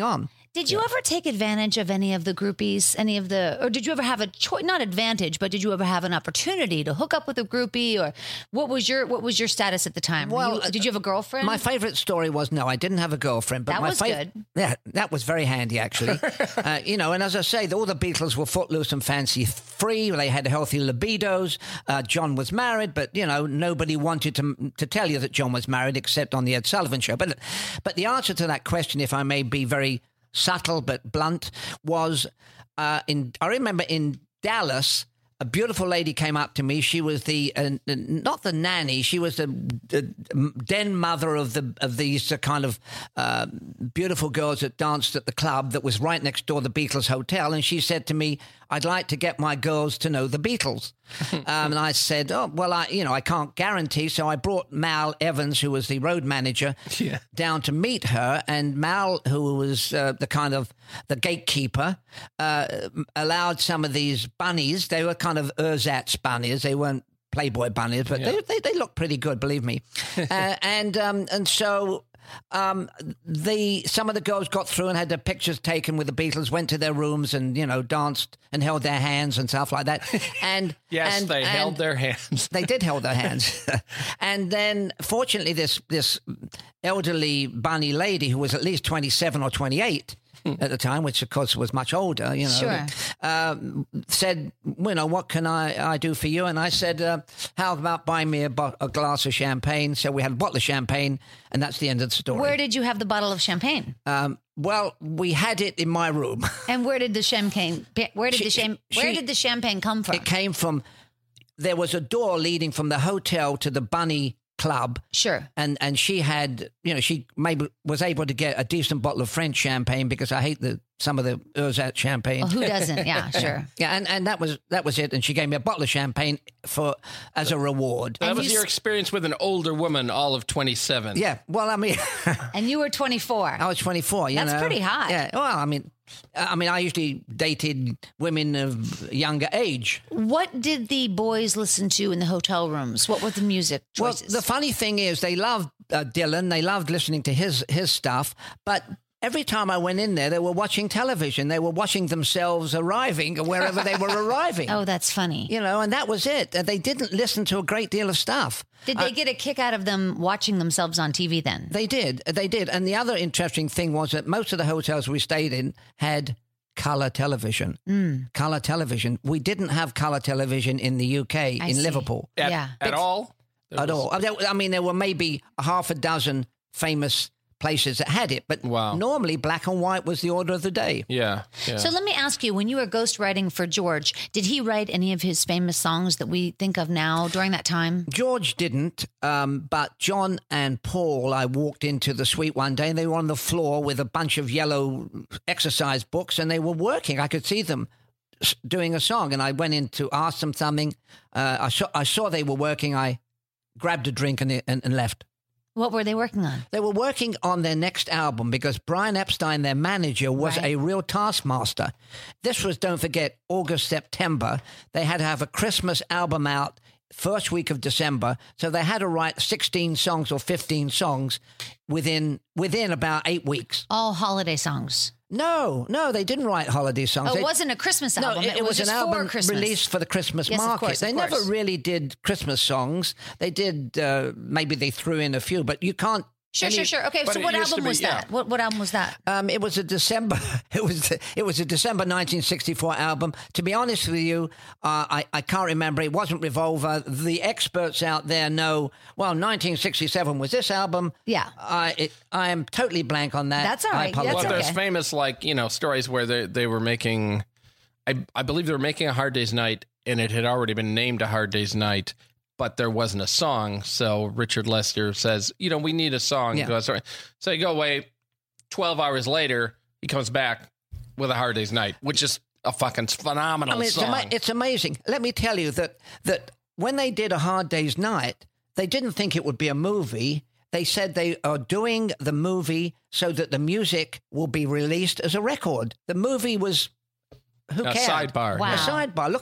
[SPEAKER 3] Did you yeah. ever take advantage of any of the groupies, any of the, or did you ever have a choice, not advantage, but did you ever have an opportunity to hook up with a groupie, or what was your, what was your status at the time?
[SPEAKER 2] Well,
[SPEAKER 3] you, did you have a girlfriend?
[SPEAKER 2] My favorite story was, no, I didn't have a girlfriend. But
[SPEAKER 3] that
[SPEAKER 2] my
[SPEAKER 3] was
[SPEAKER 2] fav-
[SPEAKER 3] good.
[SPEAKER 2] Yeah, that was very handy, actually. uh, you know, and as I say, all the Beatles were footloose and fancy free. They had healthy libidos. Uh, John was married, but, you know, nobody wanted to to tell you that John was married except on the Ed Sullivan Show. But, but the answer to that question, if I may be very subtle but blunt, was uh, in. I remember in Dallas, a beautiful lady came up to me. She was the uh, not the nanny. She was the, the den mother of the of these uh, kind of uh, beautiful girls that danced at the club that was right next door, the Beatles Hotel. And she said to me, "I'd like to get my girls to know the Beatles." um, and I said, "Oh, well, I you know I can't guarantee." So I brought Mal Evans, who was the road manager, yeah. down to meet her. And Mal, who was uh, the kind of the gatekeeper, uh, allowed some of these bunnies. They were kind of ersatz bunnies. They weren't Playboy bunnies, but yeah. they, they they looked pretty good, believe me. uh, and um, and so. Um, the some of the girls got through and had their pictures taken with the Beatles, went to their rooms and, you know, danced and held their hands and stuff like that. And
[SPEAKER 4] yes,
[SPEAKER 2] and,
[SPEAKER 4] they
[SPEAKER 2] and
[SPEAKER 4] held their hands.
[SPEAKER 2] They did hold their hands. And then, fortunately, this this elderly bunny lady who was at least twenty-seven or twenty-eight at the time, which of course was much older, you know,
[SPEAKER 3] sure.
[SPEAKER 2] um, said, you know, what can I, I do for you? And I said, uh, how about buying me a, bo- a glass of champagne? So we had a bottle of champagne, and that's the end of the story.
[SPEAKER 3] Where did you have the bottle of champagne?
[SPEAKER 2] Um, well, we had it in my room.
[SPEAKER 3] And where did the champagne? Where did
[SPEAKER 2] she,
[SPEAKER 3] the cham- Where
[SPEAKER 2] she,
[SPEAKER 3] did the champagne come from?
[SPEAKER 2] It came from. There was a door leading from the hotel to the bunny club.
[SPEAKER 3] Sure.
[SPEAKER 2] And and she had, you know, she maybe was able to get a decent bottle of French champagne, because I hate the some of the ersatz champagne.
[SPEAKER 3] Well, who doesn't? Yeah, sure.
[SPEAKER 2] Yeah, and, and that was that was it. And she gave me a bottle of champagne for as a reward.
[SPEAKER 4] That
[SPEAKER 3] and
[SPEAKER 4] was
[SPEAKER 3] you
[SPEAKER 4] your
[SPEAKER 3] s-
[SPEAKER 4] experience with an older woman, all of twenty-seven.
[SPEAKER 2] Yeah. Well, I mean,
[SPEAKER 3] and you were twenty-four.
[SPEAKER 2] I was twenty-four. You
[SPEAKER 3] That's
[SPEAKER 2] know?
[SPEAKER 3] pretty hot.
[SPEAKER 2] Yeah. Well, I mean, I mean, I usually dated women of younger age.
[SPEAKER 3] What did the boys listen to in the hotel rooms? What were the music choices?
[SPEAKER 2] Well, the funny thing is, they loved uh, Dylan. They loved listening to his his stuff, but every time I went in there, they were watching television. They were watching themselves arriving or wherever they were arriving.
[SPEAKER 3] Oh, that's funny.
[SPEAKER 2] You know, and that was it. They didn't listen to a great deal of stuff.
[SPEAKER 3] Did they
[SPEAKER 2] uh,
[SPEAKER 3] get a kick out of them watching themselves on T V then?
[SPEAKER 2] They did. They did. And the other interesting thing was that most of the hotels we stayed in had color television.
[SPEAKER 3] Mm.
[SPEAKER 2] Color television. We didn't have color television in the U K,
[SPEAKER 3] I
[SPEAKER 2] in
[SPEAKER 3] see.
[SPEAKER 2] Liverpool.
[SPEAKER 4] At,
[SPEAKER 3] Yeah.
[SPEAKER 4] at all? There
[SPEAKER 2] At
[SPEAKER 4] was-
[SPEAKER 2] all. I mean, there were maybe a half a dozen famous places that had it, but
[SPEAKER 4] Wow.
[SPEAKER 2] normally black and white was the order of the day.
[SPEAKER 4] Yeah, yeah.
[SPEAKER 3] So let me ask you, when you were ghostwriting for George, did he write any of his famous songs that we think of now during that time?
[SPEAKER 2] George didn't, um, but John and Paul, I walked into the suite one day and they were on the floor with a bunch of yellow exercise books and they were working. I could see them s- doing a song, and I went in to ask them something. Uh, I, saw, I saw they were working. I grabbed a drink and, and, and left.
[SPEAKER 3] What were they working on?
[SPEAKER 2] They were working on their next album because Brian Epstein, their manager, was
[SPEAKER 3] Right.
[SPEAKER 2] a real taskmaster. This was, don't forget, August, September. They had to have a Christmas album out first week of December. So they had to write sixteen songs or fifteen songs within within about eight weeks.
[SPEAKER 3] All holiday songs.
[SPEAKER 2] No, no, they didn't write holiday songs.
[SPEAKER 3] Oh,
[SPEAKER 2] They-
[SPEAKER 3] it wasn't a Christmas
[SPEAKER 2] no,
[SPEAKER 3] album.
[SPEAKER 2] it, it was,
[SPEAKER 3] just
[SPEAKER 2] an
[SPEAKER 3] for
[SPEAKER 2] album
[SPEAKER 3] Christmas.
[SPEAKER 2] released for the Christmas
[SPEAKER 3] Yes, of
[SPEAKER 2] market.
[SPEAKER 3] course, of
[SPEAKER 2] they never
[SPEAKER 3] course.
[SPEAKER 2] really did Christmas songs. They did, uh, maybe they threw in a few, but you can't.
[SPEAKER 3] Sure,
[SPEAKER 2] any-
[SPEAKER 3] sure, sure. Okay,
[SPEAKER 4] But
[SPEAKER 3] so
[SPEAKER 4] it
[SPEAKER 3] what
[SPEAKER 4] used to
[SPEAKER 3] album
[SPEAKER 4] be-
[SPEAKER 3] was
[SPEAKER 4] yeah.
[SPEAKER 3] that? What what album was that?
[SPEAKER 2] Um, it was a December. It was it was a December nineteen sixty-four album. To be honest with you, uh, I I can't remember. It wasn't Revolver. The experts out there know. Well, nineteen sixty-seven was this album.
[SPEAKER 3] Yeah.
[SPEAKER 2] I it, I am totally blank on that.
[SPEAKER 3] That's all
[SPEAKER 2] I
[SPEAKER 3] right.
[SPEAKER 2] apologize.
[SPEAKER 4] Well,
[SPEAKER 3] That's
[SPEAKER 4] there's
[SPEAKER 3] okay.
[SPEAKER 4] famous, like, you know, stories where they, they were making, I, I believe they were making A Hard Day's Night, and it had already been named A Hard Day's Night, but there wasn't a song. So Richard Lester says, you know, we need a song.
[SPEAKER 2] Yeah.
[SPEAKER 4] He goes, "All right." So you go away. twelve hours later, he comes back with A Hard Day's Night, which is a fucking phenomenal
[SPEAKER 2] I mean, it's,
[SPEAKER 4] song.
[SPEAKER 2] ama- it's amazing. Let me tell you that that when they did A Hard Day's Night, they didn't think it would be a movie. They said they are doing the movie so that the music will be released as a record. The movie was, who
[SPEAKER 4] a
[SPEAKER 2] cared?
[SPEAKER 4] sidebar.
[SPEAKER 3] Wow.
[SPEAKER 2] A sidebar. Look,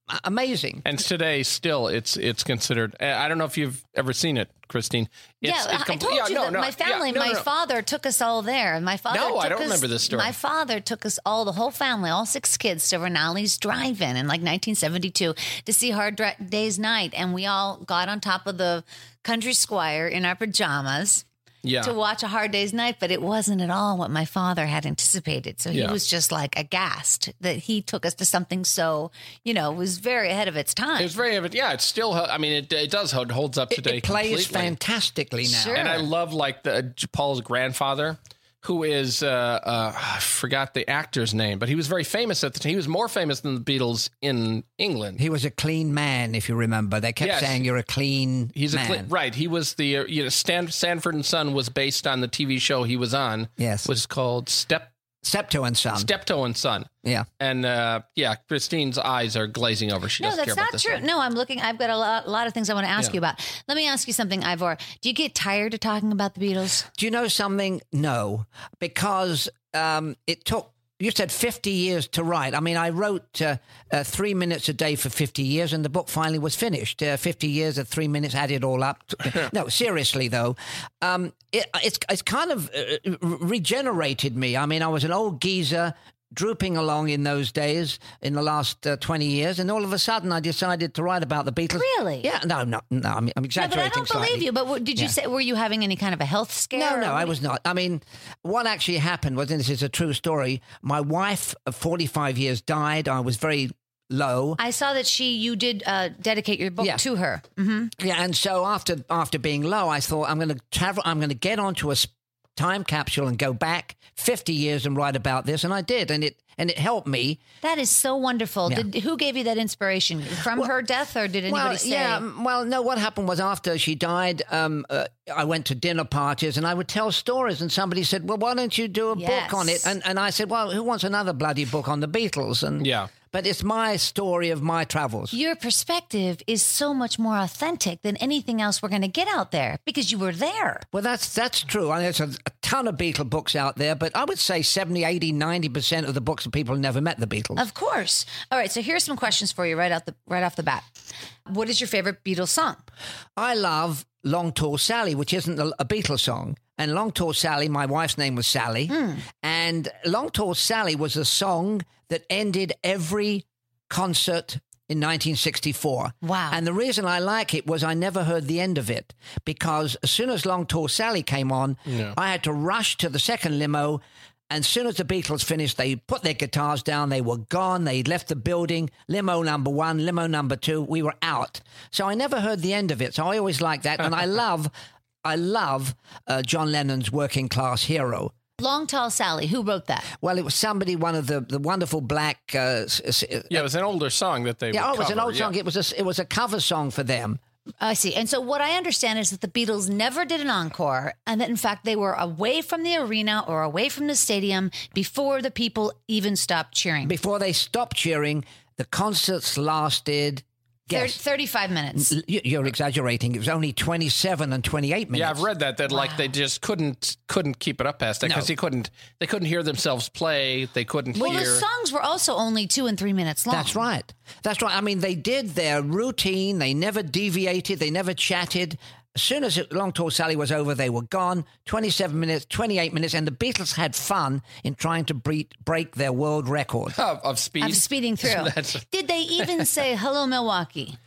[SPEAKER 2] amazing.
[SPEAKER 4] And today, still, it's it's considered. I don't know if you've ever seen it, Christine. It's,
[SPEAKER 3] yeah,
[SPEAKER 4] it's
[SPEAKER 3] I
[SPEAKER 4] compl-
[SPEAKER 3] told
[SPEAKER 4] yeah,
[SPEAKER 3] you
[SPEAKER 4] no,
[SPEAKER 3] that
[SPEAKER 4] no,
[SPEAKER 3] my family,
[SPEAKER 4] yeah, no,
[SPEAKER 3] my
[SPEAKER 4] no, no.
[SPEAKER 3] father took us all there. My father
[SPEAKER 4] No,
[SPEAKER 3] took
[SPEAKER 4] I don't
[SPEAKER 3] us,
[SPEAKER 4] remember this story.
[SPEAKER 3] My father took us all, the whole family, all six kids, to Rinaldi's Drive-In in like nineteen seventy-two to see Hard Dra- Day's Night. And we all got on top of the Country Squire in our pajamas.
[SPEAKER 4] Yeah.
[SPEAKER 3] To watch A Hard Day's Night, but it wasn't at all what my father had anticipated. So he
[SPEAKER 4] Yeah.
[SPEAKER 3] was just like aghast that he took us to something so, you know, was very ahead of its time.
[SPEAKER 4] It was very evident. Yeah, it's still. I mean, it, it does hold holds up
[SPEAKER 2] It,
[SPEAKER 4] today.
[SPEAKER 2] it plays
[SPEAKER 4] completely.
[SPEAKER 2] fantastically now.
[SPEAKER 3] Sure.
[SPEAKER 4] And I love like the Paul's grandfather, who is uh, uh, I forgot the actor's name, but he was very famous at the time. He was more famous than the Beatles in England.
[SPEAKER 2] He was a clean man, if you remember. They kept
[SPEAKER 4] Yes.
[SPEAKER 2] saying you're a clean
[SPEAKER 4] He's a
[SPEAKER 2] man.
[SPEAKER 4] cli- right. He was the uh, you know Stan, Sanford and Son was based on the T V show he was on.
[SPEAKER 2] Yes.
[SPEAKER 4] was called Step
[SPEAKER 2] Steptoe and Son.
[SPEAKER 4] Steptoe and Son.
[SPEAKER 2] yeah.
[SPEAKER 4] And uh, yeah, Christine's eyes are glazing over. She
[SPEAKER 3] No,
[SPEAKER 4] doesn't care
[SPEAKER 3] that's
[SPEAKER 4] about
[SPEAKER 3] not
[SPEAKER 4] this
[SPEAKER 3] true.
[SPEAKER 4] one.
[SPEAKER 3] No, I'm looking. I've got a lot, a lot of things I want to ask
[SPEAKER 4] Yeah.
[SPEAKER 3] you about. Let me ask you something, Ivor. Do you get tired of talking about the Beatles?
[SPEAKER 2] Do you know something? No, because um, it took, you said fifty years to write. I mean, I wrote uh, uh, three minutes a day for fifty years and the book finally was finished. Uh, fifty years of three minutes, add it all up. No, seriously, though. Um, it, it's, it's kind of uh, regenerated me. I mean, I was an old geezer drooping along in those days in the last uh, twenty years, and all of a sudden I decided to write about the Beatles.
[SPEAKER 3] Really?
[SPEAKER 2] Yeah, no, no, no, I'm, I'm
[SPEAKER 3] No, but
[SPEAKER 2] exaggerating
[SPEAKER 3] I don't
[SPEAKER 2] slightly.
[SPEAKER 3] believe you. But w- did you
[SPEAKER 2] Yeah.
[SPEAKER 3] say, were you having any kind of a health scare?
[SPEAKER 2] No,
[SPEAKER 3] or
[SPEAKER 2] no,
[SPEAKER 3] what
[SPEAKER 2] I
[SPEAKER 3] do
[SPEAKER 2] was not. I mean, what actually happened was, and this is a true story, my wife of forty-five years died. I was very low.
[SPEAKER 3] I saw that she, you did uh, dedicate your book
[SPEAKER 2] Yeah.
[SPEAKER 3] to her. hmm
[SPEAKER 2] Yeah, and so after after being low, I thought I'm going to travel. I'm going to get onto a s- time capsule and go back fifty years and write about this, and I did, and it and it helped me.
[SPEAKER 3] That is so wonderful.
[SPEAKER 2] Yeah.
[SPEAKER 3] Did, who gave you that inspiration? From her death, or did anybody
[SPEAKER 2] Well,
[SPEAKER 3] say?
[SPEAKER 2] yeah, m- well, no. What happened was after she died, um, uh, I went to dinner parties and I would tell stories, and somebody said, "Well, why don't you do a
[SPEAKER 3] Yes.
[SPEAKER 2] book on it?" And and I said, "Well, who wants another bloody book on the Beatles?" And
[SPEAKER 4] Yeah.
[SPEAKER 2] but it's my story of my travels.
[SPEAKER 3] Your perspective is so much more authentic than anything else we're going to get out there because you were there.
[SPEAKER 2] Well, that's that's true. I mean, there's a, a ton of Beatle books out there, but I would say seventy, eighty, ninety percent of the books are people who never met the Beatles.
[SPEAKER 3] Of course. All right. So here's some questions for you right out the right off the bat. What is your favorite Beatles song?
[SPEAKER 2] I love Long Tall Sally, which isn't a, a Beatles song. And Long Tall Sally, my wife's name was Sally. And Long Tall Sally was a song that ended every concert in nineteen sixty-four.
[SPEAKER 3] Wow.
[SPEAKER 2] And the reason I like it was I never heard the end of it because as soon as Long Tall Sally came on, I had to rush to the second limo. And as soon as the Beatles finished, they put their guitars down. They were gone. They left the building. Limo number one, limo number two. We were out. So I never heard the end of it. So I always like that. And I love, I love uh, John Lennon's Working Class Hero.
[SPEAKER 3] Long Tall Sally. Who wrote that?
[SPEAKER 2] Well, it was somebody, one of the, the wonderful black. Uh, s- s-
[SPEAKER 4] Yeah, it was an older song that they.
[SPEAKER 2] yeah,
[SPEAKER 4] would
[SPEAKER 2] oh, it was an
[SPEAKER 4] cover,
[SPEAKER 2] old song.
[SPEAKER 4] yeah.
[SPEAKER 2] It was a, it was a cover song for them.
[SPEAKER 3] I see. And so what I understand is that the Beatles never did an encore, and that in fact they were away from the arena or away from the stadium before the people even stopped cheering.
[SPEAKER 2] Before they stopped cheering, the concerts lasted.
[SPEAKER 3] Thir-
[SPEAKER 2] Yes,
[SPEAKER 3] thirty-five minutes.
[SPEAKER 2] Y- you're exaggerating. It was only twenty-seven and twenty-eight minutes.
[SPEAKER 4] Yeah, I've read that. That like they just couldn't couldn't keep it up past that because
[SPEAKER 2] No.
[SPEAKER 4] they couldn't they couldn't hear themselves play. They couldn't
[SPEAKER 3] Well,
[SPEAKER 4] hear.
[SPEAKER 3] the songs were also only two and three minutes long.
[SPEAKER 2] That's right. That's right. I mean, they did their routine. They never deviated. They never chatted. As soon as it, Long Tall Sally was over, they were gone. twenty-seven minutes, twenty-eight minutes, and the Beatles had fun in trying to break, break their world record.
[SPEAKER 4] of, of speed.
[SPEAKER 3] Of speeding through.
[SPEAKER 4] That's-
[SPEAKER 3] Did they even say hello, Milwaukee?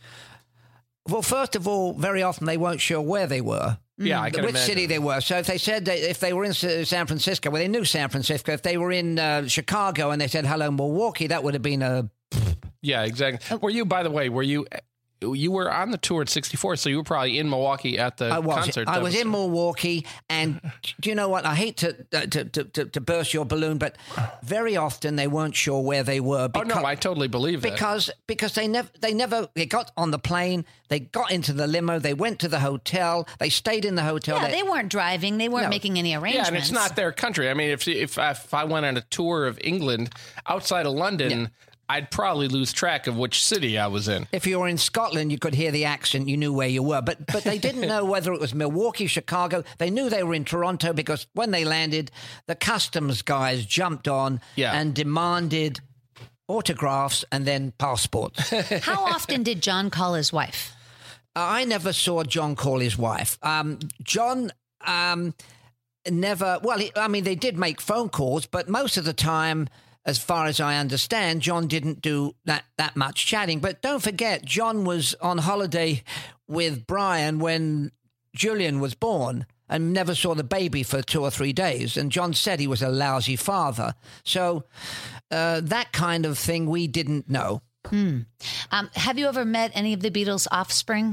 [SPEAKER 2] Well, first of all, very often they weren't sure where they were.
[SPEAKER 4] yeah, I can
[SPEAKER 2] Which
[SPEAKER 4] imagine.
[SPEAKER 2] city they were. So if they said they, if they were in S- San Francisco, well, they knew San Francisco. If they were in uh, Chicago and they said hello, Milwaukee, that would have been a.
[SPEAKER 4] Yeah, exactly. Were you, by the way, were you you were on the tour at sixty-four, so you were probably in Milwaukee at the
[SPEAKER 2] I was.
[SPEAKER 4] concert.
[SPEAKER 2] I
[SPEAKER 4] That
[SPEAKER 2] was in Milwaukee, and do you know what? I hate to uh, to, to to to burst your balloon, but very often they weren't sure where they were.
[SPEAKER 4] Oh
[SPEAKER 2] Because,
[SPEAKER 4] no, I totally believe that.
[SPEAKER 2] because because they never they never they got on the plane, they got into the limo, they went to the hotel, they stayed in the hotel.
[SPEAKER 3] Yeah, they weren't driving. They weren't
[SPEAKER 2] No.
[SPEAKER 3] making any
[SPEAKER 4] Yeah,
[SPEAKER 3] arrangements.
[SPEAKER 4] and it's not their country. I mean, if if I, if I went on a tour of England outside of London, I'd probably lose track of which city I was in.
[SPEAKER 2] If you were in Scotland, you could hear the accent, you knew where you were. But but they didn't know whether it was Milwaukee, Chicago. They knew they were in Toronto because when they landed, the customs guys jumped on
[SPEAKER 4] Yeah.
[SPEAKER 2] and demanded autographs, and then passports.
[SPEAKER 3] How often did John call his wife?
[SPEAKER 2] I never saw John call his wife. Um, John um, never, well, he, I mean, they did make phone calls, but most of the time, as far as I understand, John didn't do that, that much chatting. But don't forget, John was on holiday with Brian when Julian was born and never saw the baby for two or three days. And John said he was a lousy father. So uh, that kind of thing we didn't know.
[SPEAKER 3] Hmm. Um, have you ever met any of the Beatles' offspring?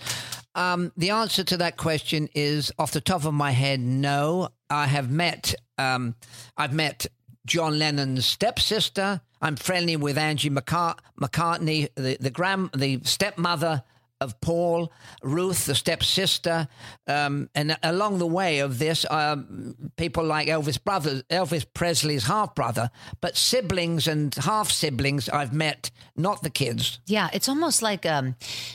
[SPEAKER 2] Um, the answer to that question is, off the top of my head, no. I have met, um, I've met John Lennon's stepsister. I'm friendly with Angie McCart- McCartney, the the grand, the stepmother of Paul, Ruth, the stepsister, um, and along the way of this, um, people like Elvis brothers, Elvis Presley's half brother, but siblings and half siblings I've met, not the kids.
[SPEAKER 3] Yeah, it's almost like um,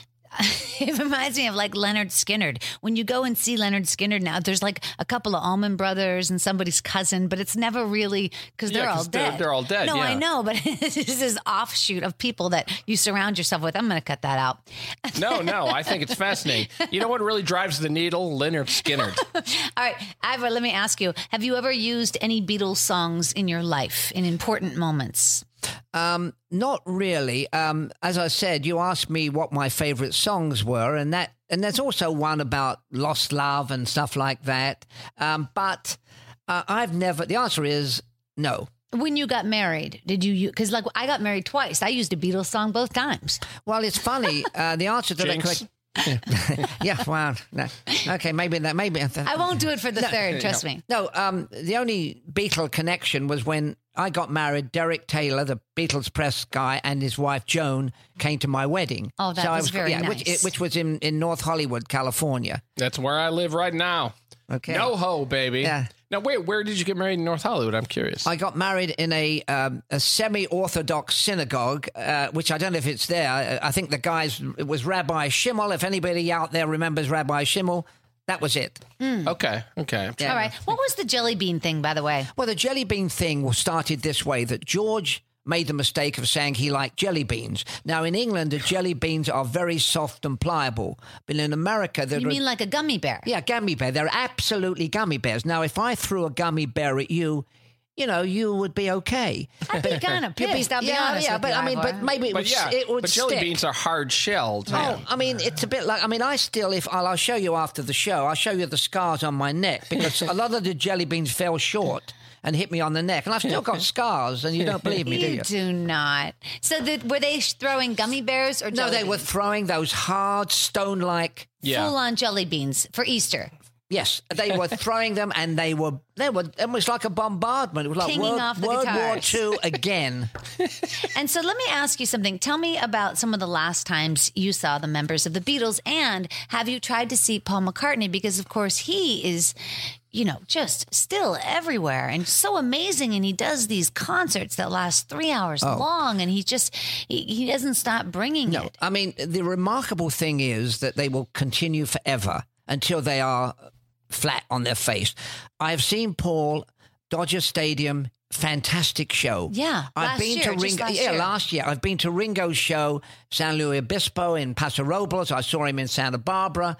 [SPEAKER 3] it reminds me of like Leonard Skinner. When you go and see Leonard Skinner now, there's like a couple of Allman Brothers and somebody's cousin, but it's never really because they're
[SPEAKER 4] Yeah,
[SPEAKER 3] all
[SPEAKER 4] 'cause they're-
[SPEAKER 3] dead.
[SPEAKER 4] they're all dead,
[SPEAKER 3] No,
[SPEAKER 4] yeah.
[SPEAKER 3] I know, but this is this offshoot of people that you surround yourself with. I'm going to cut that out.
[SPEAKER 4] No, no, I think it's fascinating. You know what really drives the needle? Leonard Skinner.
[SPEAKER 3] All right, Ivor, let me ask you: have you ever used any Beatles songs in your life in important moments?
[SPEAKER 2] Um, not really. Um, as I said, you asked me what my favorite songs were, and that, and there's also one about lost love and stuff like that. Um, but uh, I've never. The answer is no.
[SPEAKER 3] When you got married, did you? Because like I got married twice. I used a Beatles song both times.
[SPEAKER 2] Well, it's funny. Uh, the answer to that
[SPEAKER 4] Jinx.
[SPEAKER 2] question. yeah, well, no. Okay, maybe that. Maybe
[SPEAKER 3] I won't do it for the third. Trust me.
[SPEAKER 2] No, um, the only Beatle connection was when I got married. Derek Taylor, the Beatles press guy, and his wife Joan came to my wedding.
[SPEAKER 3] Oh, that
[SPEAKER 2] I
[SPEAKER 3] was very
[SPEAKER 2] which,
[SPEAKER 3] nice.
[SPEAKER 2] which was in, in North Hollywood, California.
[SPEAKER 4] That's where I live right now.
[SPEAKER 2] Okay.
[SPEAKER 4] No ho, baby.
[SPEAKER 2] Yeah.
[SPEAKER 4] Now, wait, where did you get married in North Hollywood? I'm curious.
[SPEAKER 2] I got married in a um, a semi-Orthodox synagogue, uh, which I don't know if it's there. I, I think the guy's it was Rabbi Schimmel. If anybody out there remembers Rabbi Schimmel, that was it.
[SPEAKER 4] Okay, okay.
[SPEAKER 2] Yeah.
[SPEAKER 3] All right. What was the jelly bean thing, by the way?
[SPEAKER 2] Well, the jelly bean thing started this way, that George made the mistake of saying he liked jelly beans. Now, in England, the jelly beans are very soft and pliable. But in America, they're...
[SPEAKER 3] You mean like a gummy bear?
[SPEAKER 2] Yeah, gummy bear. They're absolutely gummy bears. Now, if I threw a gummy bear at you, you know, you would be okay.
[SPEAKER 3] I'd be kind of
[SPEAKER 2] You'd be-
[SPEAKER 3] pissed. I'll be
[SPEAKER 2] yeah,
[SPEAKER 3] honest
[SPEAKER 2] yeah,
[SPEAKER 3] with
[SPEAKER 2] but
[SPEAKER 3] you,
[SPEAKER 2] I mean,
[SPEAKER 3] Ivor.
[SPEAKER 2] but maybe it
[SPEAKER 4] But
[SPEAKER 2] would,
[SPEAKER 4] yeah,
[SPEAKER 2] it would
[SPEAKER 4] but jelly
[SPEAKER 2] stick.
[SPEAKER 4] beans are hard shelled.
[SPEAKER 2] Oh, I mean, it's a bit like, I mean, I still, if I'll, I'll show you after the show, I'll show you the scars on my neck because a lot of the jelly beans fell short and hit me on the neck. And I've still got scars, and you don't believe me, do
[SPEAKER 3] You
[SPEAKER 2] you?
[SPEAKER 3] do not. So the, were they sh- throwing gummy bears or
[SPEAKER 2] No,
[SPEAKER 3] jelly
[SPEAKER 2] they were
[SPEAKER 3] beans?
[SPEAKER 2] throwing those hard, stone-like...
[SPEAKER 4] Yeah.
[SPEAKER 3] Full-on jelly beans for Easter.
[SPEAKER 2] Yes, they were throwing them, and they were, they were, it was like a bombardment. It was like
[SPEAKER 3] Pinging
[SPEAKER 2] World,
[SPEAKER 3] off the
[SPEAKER 2] World War
[SPEAKER 3] guitars.
[SPEAKER 2] Two again.
[SPEAKER 3] And so let me ask you something. Tell me about some of the last times you saw the members of the Beatles, and have you tried to see Paul McCartney? Because, of course, he is, you know, just still everywhere and so amazing. And he does these concerts that last three hours long, and he just, he, he doesn't stop bringing
[SPEAKER 2] No,
[SPEAKER 3] it.
[SPEAKER 2] I mean, the remarkable thing is that they will continue forever until they are flat on their face. I've seen Paul, Dodger Stadium, fantastic show.
[SPEAKER 3] Yeah,
[SPEAKER 2] I've
[SPEAKER 3] last
[SPEAKER 2] been
[SPEAKER 3] year,
[SPEAKER 2] to
[SPEAKER 3] just
[SPEAKER 2] Ringo.
[SPEAKER 3] last
[SPEAKER 2] Yeah,
[SPEAKER 3] year.
[SPEAKER 2] last year. I've been to Ringo's show, San Luis Obispo in Paso Robles. I saw him in Santa Barbara.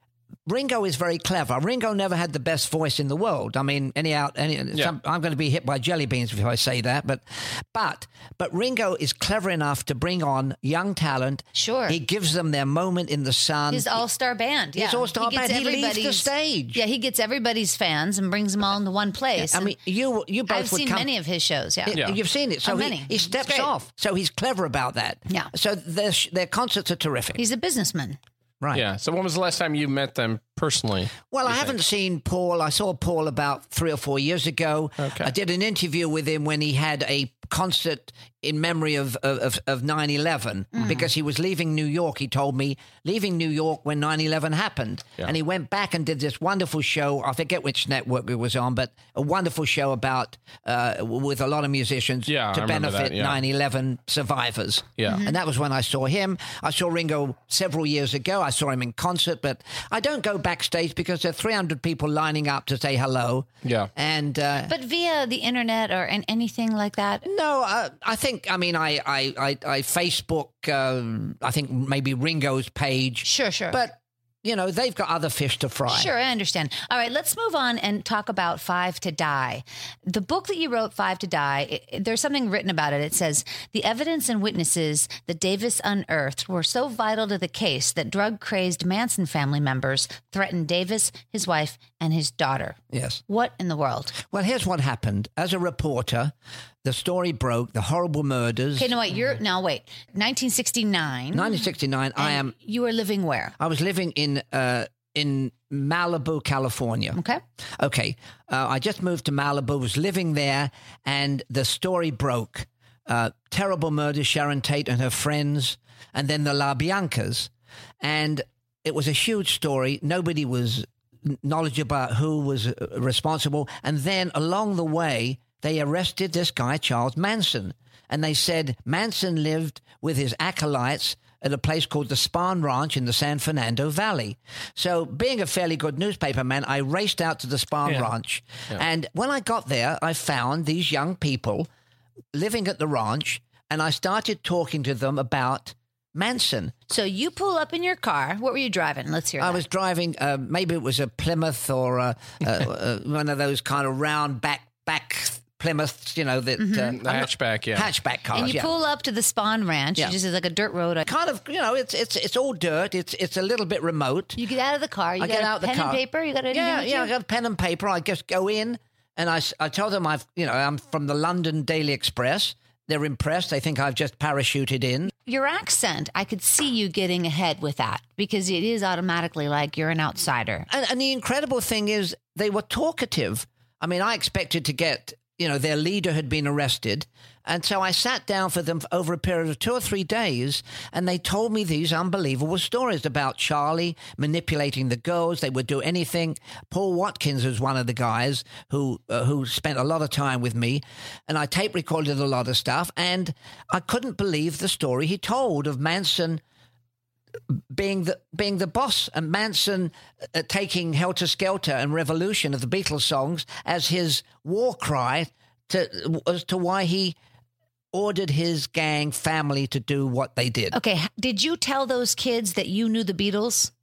[SPEAKER 2] Ringo is very clever. Ringo never had the best voice in the world. I mean, any out, any.
[SPEAKER 4] Yeah.
[SPEAKER 2] Some, I'm going to be hit by jelly beans if I say that, but, but, but Ringo is clever enough to bring on young talent.
[SPEAKER 3] Sure.
[SPEAKER 2] he gives them their moment in the sun.
[SPEAKER 3] His all-star band. Yeah.
[SPEAKER 2] His all-star
[SPEAKER 3] He gets
[SPEAKER 2] band. He leaves the
[SPEAKER 3] everybody's-
[SPEAKER 2] stage.
[SPEAKER 3] Yeah, he gets everybody's fans and brings them all into one place.
[SPEAKER 2] I
[SPEAKER 3] And
[SPEAKER 2] mean, you you both
[SPEAKER 3] I've
[SPEAKER 2] would
[SPEAKER 3] seen
[SPEAKER 2] come.
[SPEAKER 3] many of his shows. Yeah.
[SPEAKER 4] Yeah.
[SPEAKER 2] You've seen it, so
[SPEAKER 3] Oh,
[SPEAKER 2] he,
[SPEAKER 3] many.
[SPEAKER 2] he
[SPEAKER 3] It's
[SPEAKER 2] steps
[SPEAKER 3] great.
[SPEAKER 2] off. So he's clever about that.
[SPEAKER 3] Yeah.
[SPEAKER 2] So their their concerts are terrific.
[SPEAKER 3] He's a businessman.
[SPEAKER 2] right.
[SPEAKER 4] Yeah. So when was the last time you met them personally?
[SPEAKER 2] Well, I
[SPEAKER 4] you
[SPEAKER 2] haven't
[SPEAKER 4] think?
[SPEAKER 2] seen Paul. I saw Paul about three or four years ago.
[SPEAKER 4] Okay.
[SPEAKER 2] I did an interview with him when he had a concert in memory of of, of nine eleven because he was leaving New York. He told me leaving New York when nine eleven happened.
[SPEAKER 4] Yeah.
[SPEAKER 2] And he went back and did this wonderful show. I forget which network it was on, but a wonderful show about uh, with a lot of musicians
[SPEAKER 4] Yeah, I
[SPEAKER 2] to
[SPEAKER 4] remember
[SPEAKER 2] benefit
[SPEAKER 4] that, yeah.
[SPEAKER 2] nine eleven survivors.
[SPEAKER 4] Yeah. Mhm.
[SPEAKER 2] And that was when I saw him. I saw Ringo several years ago. I saw him in concert, but I don't go backstage because there are three hundred people lining up to say hello.
[SPEAKER 4] Yeah.
[SPEAKER 2] And uh,
[SPEAKER 3] But via the internet or an- anything like that?
[SPEAKER 2] no, uh, I think, I mean, I, I, I, I Facebook, um, I think maybe Ringo's page.
[SPEAKER 3] Sure, sure.
[SPEAKER 2] But, you know, they've got other fish to fry.
[SPEAKER 3] Sure, I understand. All right, let's move on and talk about Five to Die. The book that you wrote, Five to Die, it, it, there's something written about it. It says, the evidence and witnesses that Davis unearthed were so vital to the case that drug-crazed Manson family members threatened Davis, his wife, and his daughter.
[SPEAKER 2] Yes.
[SPEAKER 3] What in the world?
[SPEAKER 2] Well, here's what happened. As a reporter, the story broke, the horrible murders.
[SPEAKER 3] Okay, no, wait, you're, now wait, nineteen sixty-nine.
[SPEAKER 2] nineteen sixty-nine, I am...
[SPEAKER 3] You were living where?
[SPEAKER 2] I was living in uh, in Malibu, California.
[SPEAKER 3] Okay.
[SPEAKER 2] Okay. Uh, I just moved to Malibu, was living there, and the story broke. Uh, terrible murders, Sharon Tate and her friends, and then the LaBiancas. And it was a huge story. Nobody was knowledgeable about who was responsible. And then along the way, they arrested this guy, Charles Manson. And they said Manson lived with his acolytes at a place called the Spahn Ranch in the San Fernando Valley. So being a fairly good newspaperman, I raced out to the Spahn
[SPEAKER 4] Yeah.
[SPEAKER 2] Ranch.
[SPEAKER 4] Yeah.
[SPEAKER 2] And when I got there, I found these young people living at the ranch, and I started talking to them about Manson.
[SPEAKER 3] So you pull up in your car. What were you driving? Let's hear
[SPEAKER 2] I
[SPEAKER 3] that.
[SPEAKER 2] was driving, uh, maybe it was a Plymouth or a, uh, uh, one of those kind of round back back Plymouths, you know, that
[SPEAKER 3] Mm-hmm.
[SPEAKER 2] uh,
[SPEAKER 4] The hatchback, yeah.
[SPEAKER 2] hatchback cars.
[SPEAKER 3] and you
[SPEAKER 2] yeah.
[SPEAKER 3] pull up to the Spahn Ranch.
[SPEAKER 2] Yeah.
[SPEAKER 3] You just, it's like a dirt road.
[SPEAKER 2] kind of, you know, it's it's it's all dirt. It's it's a little bit remote.
[SPEAKER 3] You get out of the car. You
[SPEAKER 2] I
[SPEAKER 3] got
[SPEAKER 2] get
[SPEAKER 3] a
[SPEAKER 2] out the
[SPEAKER 3] pen
[SPEAKER 2] car.
[SPEAKER 3] and paper. You got anything
[SPEAKER 2] Yeah,
[SPEAKER 3] with
[SPEAKER 2] yeah. I
[SPEAKER 3] you?
[SPEAKER 2] got pen and paper. I just go in, and I s- I tell them I've, you know, I'm from the London Daily Express. They're impressed. They think I've just parachuted in.
[SPEAKER 3] Your accent, I could see you getting ahead with that because it is automatically like you're an outsider.
[SPEAKER 2] And, and the incredible thing is they were talkative. I mean, I expected to get, you know, their leader had been arrested. And so I sat down for them for over a period of two or three days, and they told me these unbelievable stories about Charlie manipulating the girls. They would do anything. Paul Watkins was one of the guys who uh, who spent a lot of time with me, and I tape recorded a lot of stuff, and I couldn't believe the story he told of Manson being the being the boss, and Manson uh, taking Helter Skelter and Revolution of the Beatles songs as his war cry to as to why he ordered his gang family to do what they did.
[SPEAKER 3] Okay, h- did you tell those kids that you knew the Beatles?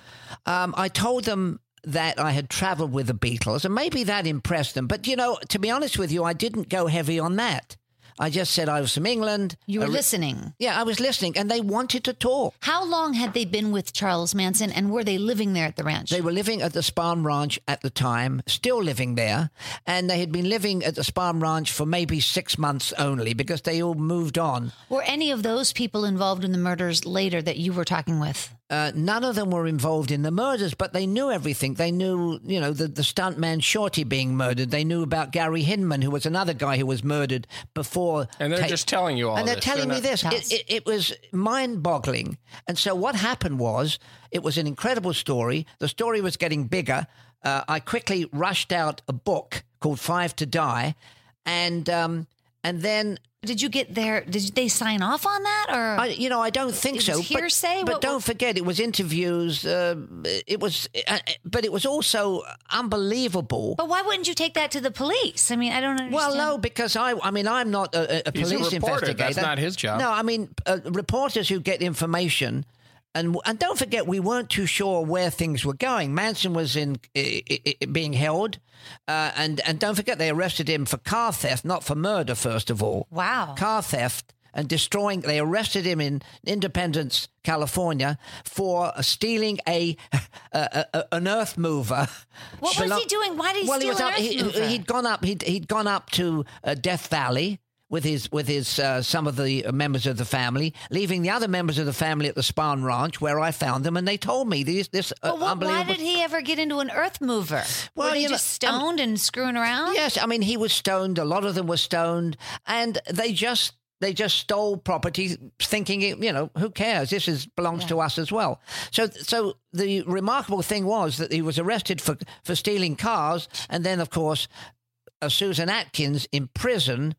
[SPEAKER 2] Um, I told them that I had traveled with the Beatles, and maybe that impressed them. But, you know, to be honest with you, I didn't go heavy on that. I just said I was from England.
[SPEAKER 3] You were
[SPEAKER 2] I re-
[SPEAKER 3] listening.
[SPEAKER 2] Yeah, I was listening, and they wanted to talk.
[SPEAKER 3] How long had they been with Charles Manson, and were they living there at the ranch?
[SPEAKER 2] They were living at the Spahn Ranch at the time, still living there, and they had been living at the Spahn Ranch for maybe six months only because they all moved on.
[SPEAKER 3] Were any of those people involved in the murders later that you were talking with?
[SPEAKER 2] Uh, none of them were involved in the murders, but they knew everything. They knew, you know, the, the stuntman Shorty being murdered. They knew about Gary Hinman, who was another guy who was murdered before.
[SPEAKER 4] And they're
[SPEAKER 2] ta-
[SPEAKER 4] just telling you all
[SPEAKER 2] And they're
[SPEAKER 4] this.
[SPEAKER 2] telling
[SPEAKER 4] They're
[SPEAKER 2] me
[SPEAKER 4] not-
[SPEAKER 2] this.
[SPEAKER 3] Yes.
[SPEAKER 2] It, it, it was mind-boggling. And so what happened was, it was an incredible story. The story was getting bigger. Uh, I quickly rushed out a book called Five to Die, and um, and then.
[SPEAKER 3] Did you get there? Did they sign off on that, or
[SPEAKER 2] I, you know, I don't think
[SPEAKER 3] It
[SPEAKER 2] so.
[SPEAKER 3] was
[SPEAKER 2] but-
[SPEAKER 3] hearsay?
[SPEAKER 2] But,
[SPEAKER 3] What-
[SPEAKER 2] don't
[SPEAKER 3] what-
[SPEAKER 2] forget, it was interviews. Uh, it was, uh, but it was also unbelievable.
[SPEAKER 3] But why wouldn't you take that to the police? I mean, I don't understand.
[SPEAKER 2] Well, no, because I, I mean, I'm not a, a
[SPEAKER 4] He's a
[SPEAKER 2] police
[SPEAKER 4] reporter.
[SPEAKER 2] investigator.
[SPEAKER 4] That's not his job.
[SPEAKER 2] No, I mean, uh, reporters who get information. And and don't forget, we weren't too sure where things were going. Manson was in i i i being held, uh, and and don't forget they arrested him for car theft, not for murder. First of all,
[SPEAKER 3] Wow.
[SPEAKER 2] car theft and destroying. They arrested him in Independence, California, for stealing a, a, a an earth mover.
[SPEAKER 3] What was he doing? Why did he
[SPEAKER 2] well,
[SPEAKER 3] steal
[SPEAKER 2] he was
[SPEAKER 3] an
[SPEAKER 2] up,
[SPEAKER 3] earth
[SPEAKER 2] he,
[SPEAKER 3] mover?
[SPEAKER 2] He'd gone up. He'd he'd gone up to uh, Death Valley. With his, with his, uh, some of the members of the family, leaving the other members of the family at the Spahn Ranch, where I found them, and they told me these, this uh,
[SPEAKER 3] Well, what, why
[SPEAKER 2] unbelievable.
[SPEAKER 3] did he ever get into an earth mover?
[SPEAKER 2] Well,
[SPEAKER 3] Were they
[SPEAKER 2] you know,
[SPEAKER 3] just stoned and screwing around?
[SPEAKER 2] Yes, I mean he was stoned. A lot of them were stoned, and they just they just stole property, thinking, you know, who cares? This is belongs
[SPEAKER 3] Yeah.
[SPEAKER 2] to us as well. So, so the remarkable thing was that he was arrested for for stealing cars, and then of course, uh, Susan Atkins in prison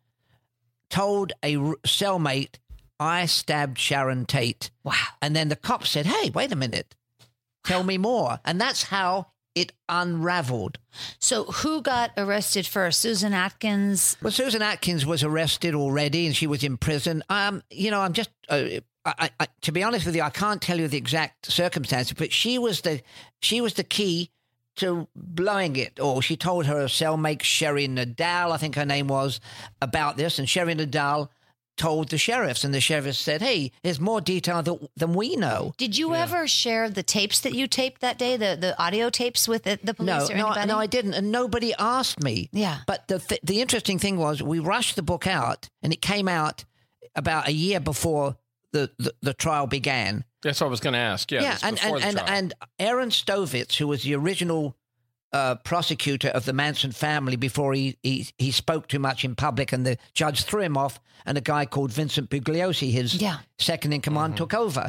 [SPEAKER 2] told a r- cellmate, "I stabbed Sharon Tate."
[SPEAKER 3] Wow.
[SPEAKER 2] And then the cop said, "Hey, wait a minute, tell me more." And that's how it unraveled.
[SPEAKER 3] So who got arrested first? Susan Atkins?
[SPEAKER 2] Well, Susan Atkins was arrested already, and she was in prison. Um, you know, I'm just, uh, I, I, to be honest with you, I can't tell you the exact circumstances, but she was the, she was the key to blowing it all. She told her cellmate Sherry Nadal, I think her name was, about this, and Sherry Nadal told the sheriffs, and the sheriffs said, hey, there's more detail th- than we know.
[SPEAKER 3] Did you yeah. ever share the tapes that you taped that day, the, the audio tapes with the, the police
[SPEAKER 2] no,
[SPEAKER 3] or
[SPEAKER 2] no,
[SPEAKER 3] anybody?
[SPEAKER 2] No, I didn't, and nobody asked me.
[SPEAKER 3] Yeah.
[SPEAKER 2] But the th- the interesting thing was we rushed the book out, and it came out about a year before the, the, the trial began.
[SPEAKER 4] That's what I was going to ask. Yeah,
[SPEAKER 2] yeah and, and, and, and Aaron Stovitz, who was the original Uh, prosecutor of the Manson family before he, he he spoke too much in public and the judge threw him off, and a guy called Vincent Bugliosi, his
[SPEAKER 3] yeah.
[SPEAKER 2] second in command, mm-hmm. took over.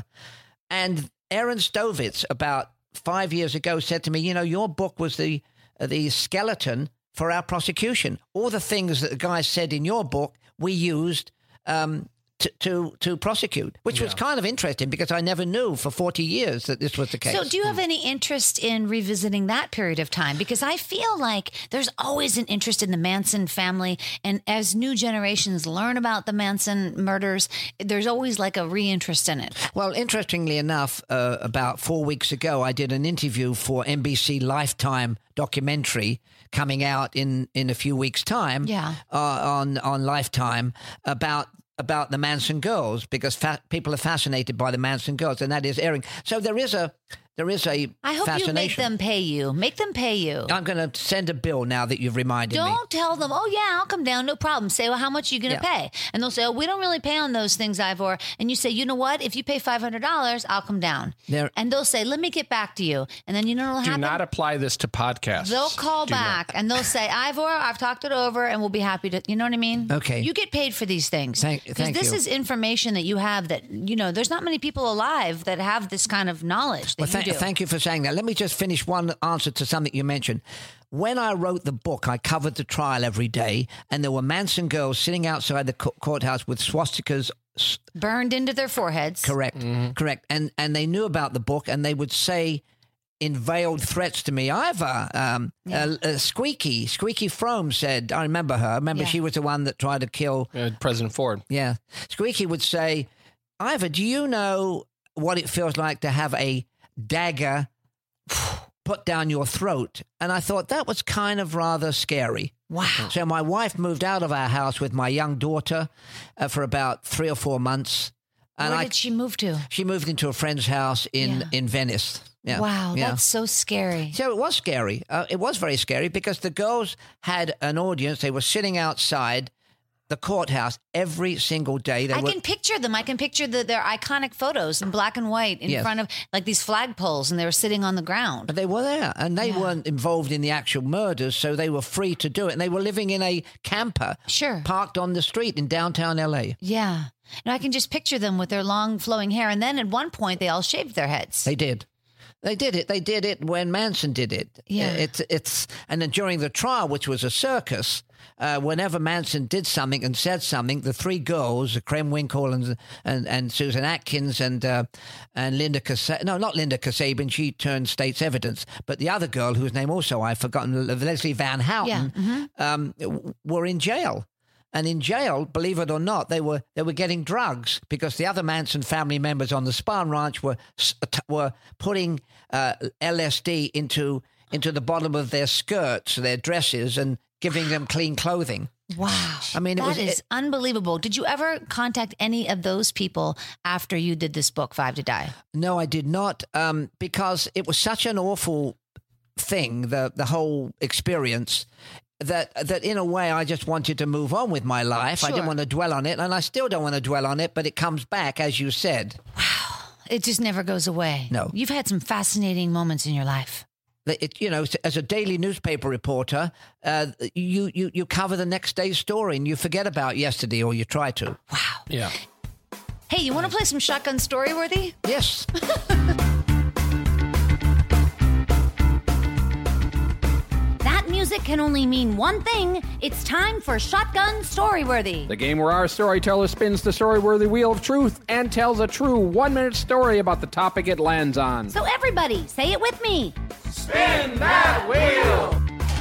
[SPEAKER 2] And Aaron Stovitz, about five years ago, said to me, you know, your book was the uh, the skeleton for our prosecution. All the things that the guy said in your book, we used um, to, to to prosecute, which yeah. was kind of interesting because I never knew for forty years that this was the case.
[SPEAKER 3] So do you have any interest in revisiting that period of time? Because I feel like there's always an interest in the Manson family. And as new generations learn about the Manson murders, there's always like a re-interest in it.
[SPEAKER 2] Well, interestingly enough, uh, about four weeks ago, I did an interview for N B C Lifetime documentary coming out in, in a few weeks' time
[SPEAKER 3] yeah.
[SPEAKER 2] uh, on, on Lifetime about about the Manson girls, because fa- people are fascinated by the Manson girls, and that is airing. So there is a there is a
[SPEAKER 3] I hope you make them pay you. Make them pay you.
[SPEAKER 2] I'm going to send a bill now that you've reminded
[SPEAKER 3] don't
[SPEAKER 2] me.
[SPEAKER 3] Don't tell them, oh, yeah, I'll come down, no problem. Say, well, how much are you going to yeah. pay? And they'll say, oh, we don't really pay on those things, Ivor. And you say, you know what? If you pay five hundred dollars, I'll come down. There, and they'll say, let me get back to you. And then you know what will happen?
[SPEAKER 4] Do not apply this to podcasts.
[SPEAKER 3] They'll call
[SPEAKER 4] Do
[SPEAKER 3] back,
[SPEAKER 4] not.
[SPEAKER 3] and they'll say, Ivor, I've talked it over, and we'll be happy to, you know what I mean?
[SPEAKER 2] Okay.
[SPEAKER 3] You get paid for these things.
[SPEAKER 2] Thank, thank
[SPEAKER 3] this
[SPEAKER 2] you.
[SPEAKER 3] is information that you have that, you know, there's not many people alive that have this kind of knowledge that
[SPEAKER 2] well, th-
[SPEAKER 3] you do.
[SPEAKER 2] Thank you for saying that. Let me just finish one answer to something you mentioned. When I wrote the book, I covered the trial every day, and there were Manson girls sitting outside the co- courthouse with swastikas
[SPEAKER 3] burned into their foreheads.
[SPEAKER 2] Correct, mm-hmm. correct. And and they knew about the book, and they would say in veiled threats to me, Ivor, um, yeah. uh, uh, Squeaky, Squeaky Frome said, I remember her. I remember yeah. she was the one that tried to kill
[SPEAKER 4] uh, President Ford.
[SPEAKER 2] Yeah. Squeaky would say, Ivor, do you know what it feels like to have a dagger put down your throat? And I thought that was kind of rather scary.
[SPEAKER 3] Wow.
[SPEAKER 2] So my wife moved out of our house with my young daughter uh, for about three or four months. And
[SPEAKER 3] Where
[SPEAKER 2] I,
[SPEAKER 3] did she move to?
[SPEAKER 2] She moved into a friend's house in,
[SPEAKER 3] yeah.
[SPEAKER 2] in Venice. Yeah.
[SPEAKER 3] Wow,
[SPEAKER 2] yeah.
[SPEAKER 3] that's so scary.
[SPEAKER 2] So it was scary. Uh, it was very scary because the girls had an audience. They were sitting outside the courthouse every single day. They
[SPEAKER 3] I
[SPEAKER 2] were,
[SPEAKER 3] can picture them. I can picture the, their iconic photos in black and white in
[SPEAKER 2] yes.
[SPEAKER 3] front of like these flagpoles, and they were sitting on the ground.
[SPEAKER 2] But they were there, and they
[SPEAKER 3] yeah.
[SPEAKER 2] weren't involved in the actual murders, so they were free to do it. And they were living in a camper,
[SPEAKER 3] sure,
[SPEAKER 2] parked on the street in downtown L A.
[SPEAKER 3] Yeah, and I can just picture them with their long flowing hair. And then at one point, they all shaved their heads.
[SPEAKER 2] They did. They did it. They did it when Manson did it.
[SPEAKER 3] Yeah.
[SPEAKER 2] It's it's and then during the trial, which was a circus, uh, whenever Manson did something and said something, the three girls, Krenwinkel and and, and Susan Atkins and uh, and Linda Kasa- no, not Linda Kasabian, she turned state's evidence, but the other girl whose name also I've forgotten, Leslie Van Houten,
[SPEAKER 3] yeah. mm-hmm.
[SPEAKER 2] um, were in jail. And in jail, believe it or not, they were they were getting drugs because the other Manson family members on the Spahn Ranch were were putting uh, L S D into into the bottom of their skirts, their dresses, and giving them clean clothing.
[SPEAKER 3] Wow,
[SPEAKER 2] I mean, it
[SPEAKER 3] that
[SPEAKER 2] was,
[SPEAKER 3] is
[SPEAKER 2] it,
[SPEAKER 3] unbelievable. Did you ever contact any of those people after you did this book, Five to Die?
[SPEAKER 2] No, I did not, um, because it was such an awful thing, the the whole experience. That that in a way I just wanted to move on with my life.
[SPEAKER 3] Sure.
[SPEAKER 2] I didn't want to dwell on it, and I still don't want to dwell on it, but it comes back, as you said.
[SPEAKER 3] Wow. It just never goes away.
[SPEAKER 2] No.
[SPEAKER 3] You've had some fascinating moments in your life.
[SPEAKER 2] It, you know, as a daily newspaper reporter, uh, you, you, you cover the next day's story, and you forget about yesterday, or you try to.
[SPEAKER 3] Wow.
[SPEAKER 4] Yeah.
[SPEAKER 3] Hey, you want to play some Shotgun Storyworthy?
[SPEAKER 2] Yes.
[SPEAKER 7] Music can only mean one thing. It's time for Shotgun Storyworthy.
[SPEAKER 8] The game where our storyteller spins the storyworthy wheel of truth and tells a true one-minute story about the topic it lands on.
[SPEAKER 7] So everybody, say it with me.
[SPEAKER 4] Spin that wheel!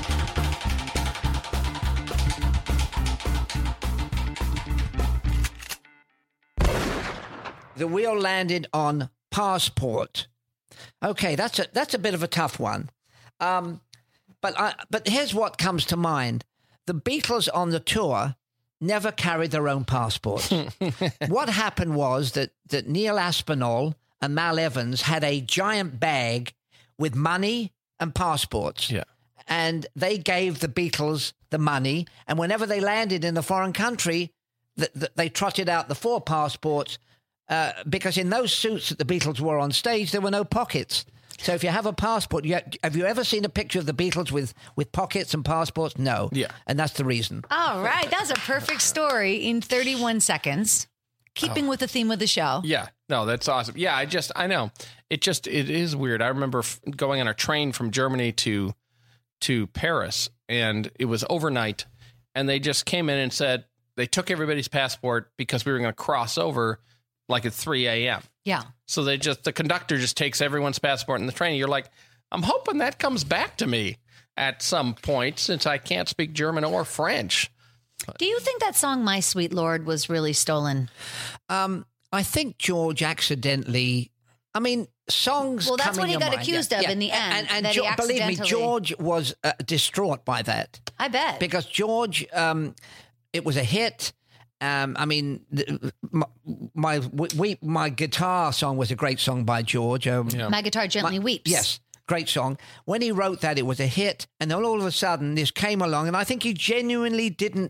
[SPEAKER 2] The wheel landed on Passport. Okay, that's a that's a bit of a tough one. Um, but I, but here's what comes to mind: the Beatles on the tour never carried their own passports. What happened was that that Neil Aspinall and Mal Evans had a giant bag with money and passports.
[SPEAKER 4] Yeah.
[SPEAKER 2] And they gave the Beatles the money, and whenever they landed in a foreign country, th- th- they trotted out the four passports. Uh, because in those suits that the Beatles wore on stage, there were no pockets. So if you have a passport, you have, have you ever seen a picture of the Beatles with, with pockets and passports? No.
[SPEAKER 4] Yeah.
[SPEAKER 2] And that's the reason.
[SPEAKER 3] All right. That's a perfect story in thirty-one seconds. Keeping oh. with the theme of the show.
[SPEAKER 4] Yeah. No, that's awesome. Yeah, I just, I know. It just, it is weird. I remember f- going on a train from Germany to to Paris, and it was overnight, and they just came in and said they took everybody's passport because we were going to cross over like at three a.m.
[SPEAKER 3] Yeah.
[SPEAKER 4] So they just, the conductor just takes everyone's passport in the train. You're like, I'm hoping that comes back to me at some point since I can't speak German or French.
[SPEAKER 3] Do you think that song, My Sweet Lord, was really stolen?
[SPEAKER 2] Um, I think George accidentally, I mean, songs
[SPEAKER 3] Well, that's
[SPEAKER 2] come
[SPEAKER 3] what
[SPEAKER 2] in
[SPEAKER 3] he
[SPEAKER 2] your
[SPEAKER 3] got
[SPEAKER 2] mind.
[SPEAKER 3] accused
[SPEAKER 2] Yeah,
[SPEAKER 3] of
[SPEAKER 2] yeah.
[SPEAKER 3] in the end.
[SPEAKER 2] And, and
[SPEAKER 3] that
[SPEAKER 2] Jo-
[SPEAKER 3] he
[SPEAKER 2] believe me,
[SPEAKER 3] accidentally-
[SPEAKER 2] George was uh, distraught by that.
[SPEAKER 3] I bet.
[SPEAKER 2] Because George, um, it was a hit. Um, I mean, the- my, my we my guitar song was a great song by George. Um,
[SPEAKER 4] Yeah.
[SPEAKER 3] My Guitar Gently
[SPEAKER 2] my-
[SPEAKER 3] Weeps.
[SPEAKER 2] Yes, great song. When he wrote that, it was a hit, and then all of a sudden, this came along, and I think he genuinely didn't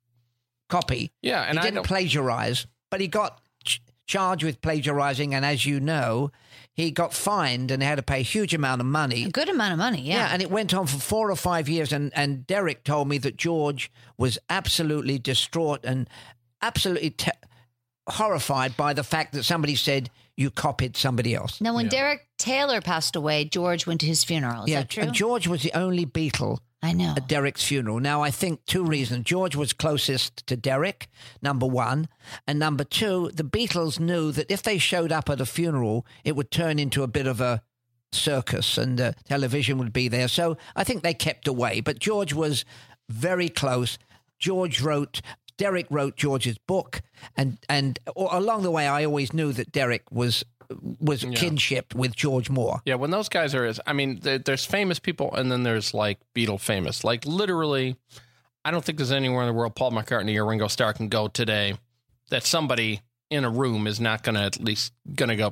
[SPEAKER 2] copy.
[SPEAKER 4] Yeah, and
[SPEAKER 2] he
[SPEAKER 4] I
[SPEAKER 2] didn't
[SPEAKER 4] don't-
[SPEAKER 2] plagiarize, but he got ch- charged with plagiarizing, and as you know, he got fined and had to pay a huge amount of money.
[SPEAKER 3] A good amount of money, yeah.
[SPEAKER 2] Yeah, and it went on for four or five years, and, and Derek told me that George was absolutely distraught and absolutely te- horrified by the fact that somebody said you copied somebody else.
[SPEAKER 3] Now, when Derek Taylor passed away, George went to his funeral. Is
[SPEAKER 2] yeah,
[SPEAKER 3] that true?
[SPEAKER 2] and George was the only Beatle
[SPEAKER 3] I know.
[SPEAKER 2] at Derek's funeral. Now, I think two reasons. George was closest to Derek, number one. And number two, the Beatles knew that if they showed up at a funeral, it would turn into a bit of a circus and uh, television would be there. So I think they kept away. But George was very close. George wrote... Derek wrote George's book, and and along the way, I always knew that Derek was was
[SPEAKER 4] Yeah.
[SPEAKER 2] kinship with George Moore.
[SPEAKER 4] Yeah, when those guys are, I mean, there- there's famous people, and then there's like Beatle famous. Like literally, I don't think there's anywhere in the world Paul McCartney or Ringo Starr can go today that somebody in a room is not going to at least going to go,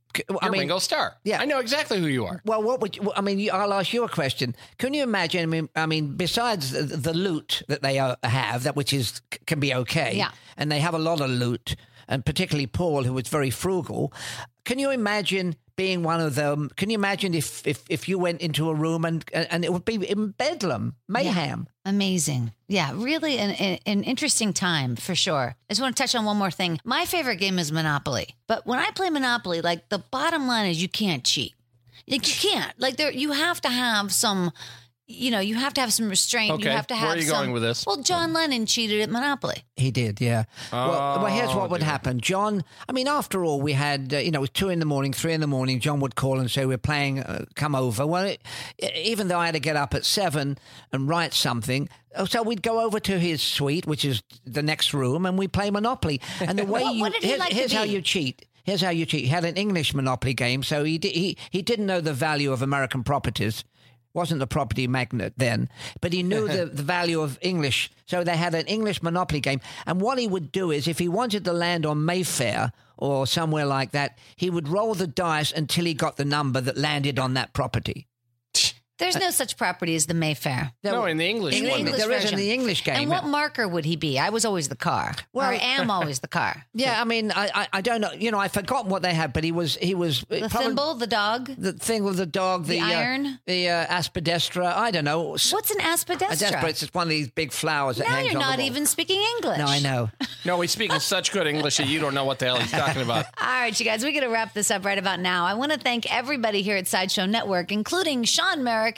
[SPEAKER 2] I
[SPEAKER 4] You're
[SPEAKER 2] mean,
[SPEAKER 4] Ringo Starr.
[SPEAKER 2] yeah.
[SPEAKER 4] I know exactly who you are.
[SPEAKER 2] well, what would you, I mean? you- I'll ask you a question. Can you imagine? I mean, I mean, besides the, the loot that they uh, have, that which is can be okay,
[SPEAKER 3] Yeah.
[SPEAKER 2] and they have a lot of loot, and particularly Paul, who was very frugal. Can you imagine being one of them? Can you imagine if if, if you went into a room and and it would be in bedlam, mayhem?
[SPEAKER 3] Amazing. Yeah, really an, an, an interesting time for sure. I just want to touch on one more thing. My favorite game is Monopoly. But when I play Monopoly, like the bottom line is you can't cheat. Like you can't. Like there you have to have some, you know, you have to have some restraint.
[SPEAKER 4] Okay,
[SPEAKER 3] You have to have
[SPEAKER 4] where are you
[SPEAKER 3] some,
[SPEAKER 4] going with this?
[SPEAKER 3] Well, John Lennon cheated at Monopoly.
[SPEAKER 2] He did, yeah. well, well, here's what
[SPEAKER 4] Oh,
[SPEAKER 2] would
[SPEAKER 4] dear.
[SPEAKER 2] happen. John, I mean, after all, we had, uh, you know, it was two in the morning, three in the morning. John would call and say, we're playing, uh, come over. Well, it, even though I had to get up at seven and write something, uh, so we'd go over to his suite, which is the next room, and we play Monopoly. And the way
[SPEAKER 3] What-
[SPEAKER 2] you,
[SPEAKER 3] what did he
[SPEAKER 2] here's,
[SPEAKER 3] like to
[SPEAKER 2] here's how
[SPEAKER 3] be?
[SPEAKER 2] you cheat. Here's how you cheat. He had an English Monopoly game, so he, did, he, he didn't know the value of American properties. Wasn't a property magnate then, but he knew the, the value of English. So they had an English Monopoly game. And what he would do is if he wanted to land on Mayfair or somewhere like that, he would roll the dice until he got the number that landed on that property.
[SPEAKER 3] There's no such property as the Mayfair.
[SPEAKER 2] There-
[SPEAKER 4] No, in the English
[SPEAKER 3] In the
[SPEAKER 4] one.
[SPEAKER 3] English
[SPEAKER 2] there is in
[SPEAKER 3] version.
[SPEAKER 2] the English game.
[SPEAKER 3] And what marker would he be? I was always the car.
[SPEAKER 2] Well-
[SPEAKER 3] or I am always the car.
[SPEAKER 2] Yeah, I mean, I, I I don't know. You know, I forgot what they had, but he was he was
[SPEAKER 3] The thimble, the dog.
[SPEAKER 2] the thing with the dog, the,
[SPEAKER 3] The
[SPEAKER 2] uh,
[SPEAKER 3] iron?
[SPEAKER 2] the uh, aspidestra. I don't know.
[SPEAKER 3] What's an aspidestra?
[SPEAKER 2] Aspidestra. It's just one of these big flowers that
[SPEAKER 3] Now
[SPEAKER 2] hangs
[SPEAKER 3] you're
[SPEAKER 2] on the
[SPEAKER 3] not
[SPEAKER 2] wall.
[SPEAKER 3] even speaking English.
[SPEAKER 2] No, I know.
[SPEAKER 4] No, he's speaking such good English that you don't know what the hell he's talking about.
[SPEAKER 3] All right, you guys, we're going to wrap this up right about now. I want to thank everybody here at Sideshow Network, including Sean Merrick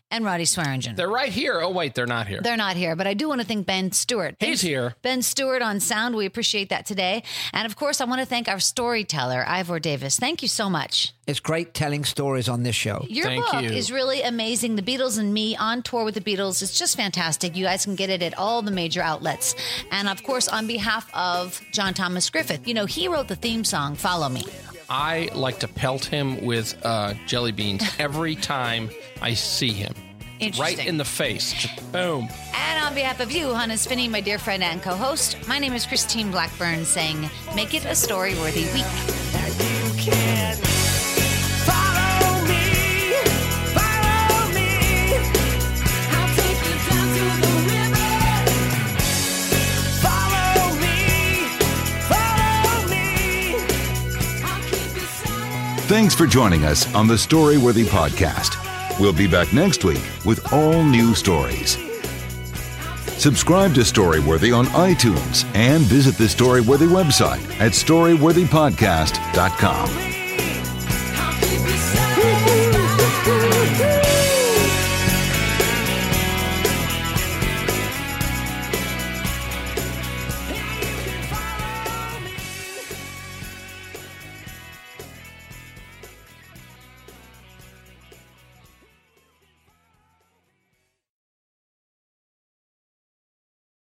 [SPEAKER 3] and Roddy Swearingen.
[SPEAKER 4] They're right here. Oh, wait, they're not here.
[SPEAKER 3] They're not here, but I do want to thank Ben Stewart.
[SPEAKER 4] He's
[SPEAKER 3] Thanks,
[SPEAKER 4] here.
[SPEAKER 3] Ben Stewart on sound. We appreciate that today. And of course, I want to thank our storyteller, Ivor Davis. Thank you so much.
[SPEAKER 2] It's great telling stories on this show.
[SPEAKER 3] Your
[SPEAKER 4] Thank
[SPEAKER 3] book
[SPEAKER 4] you.
[SPEAKER 3] is really amazing. The Beatles and Me on tour with the Beatles is just fantastic. You guys can get it at all the major outlets. And of course, on behalf of John Thomas Griffith, you know, he wrote the theme song, Follow Me.
[SPEAKER 4] I like to pelt him with uh, jelly beans every time I see him.
[SPEAKER 3] Interesting.
[SPEAKER 4] Right in the face. Just boom.
[SPEAKER 3] And on behalf of you, Hannes Finney, my dear friend and co-host, my name is Christine Blackburn saying, make it a story-worthy week.
[SPEAKER 9] You can follow me, follow me. I'll take you down to the river. Follow me, follow me. I'll keep you silent.
[SPEAKER 1] Thanks for joining us on the Storyworthy Podcast. We'll be back next week with all new stories. Subscribe to Storyworthy on iTunes and visit the Storyworthy website at storyworthy podcast dot com.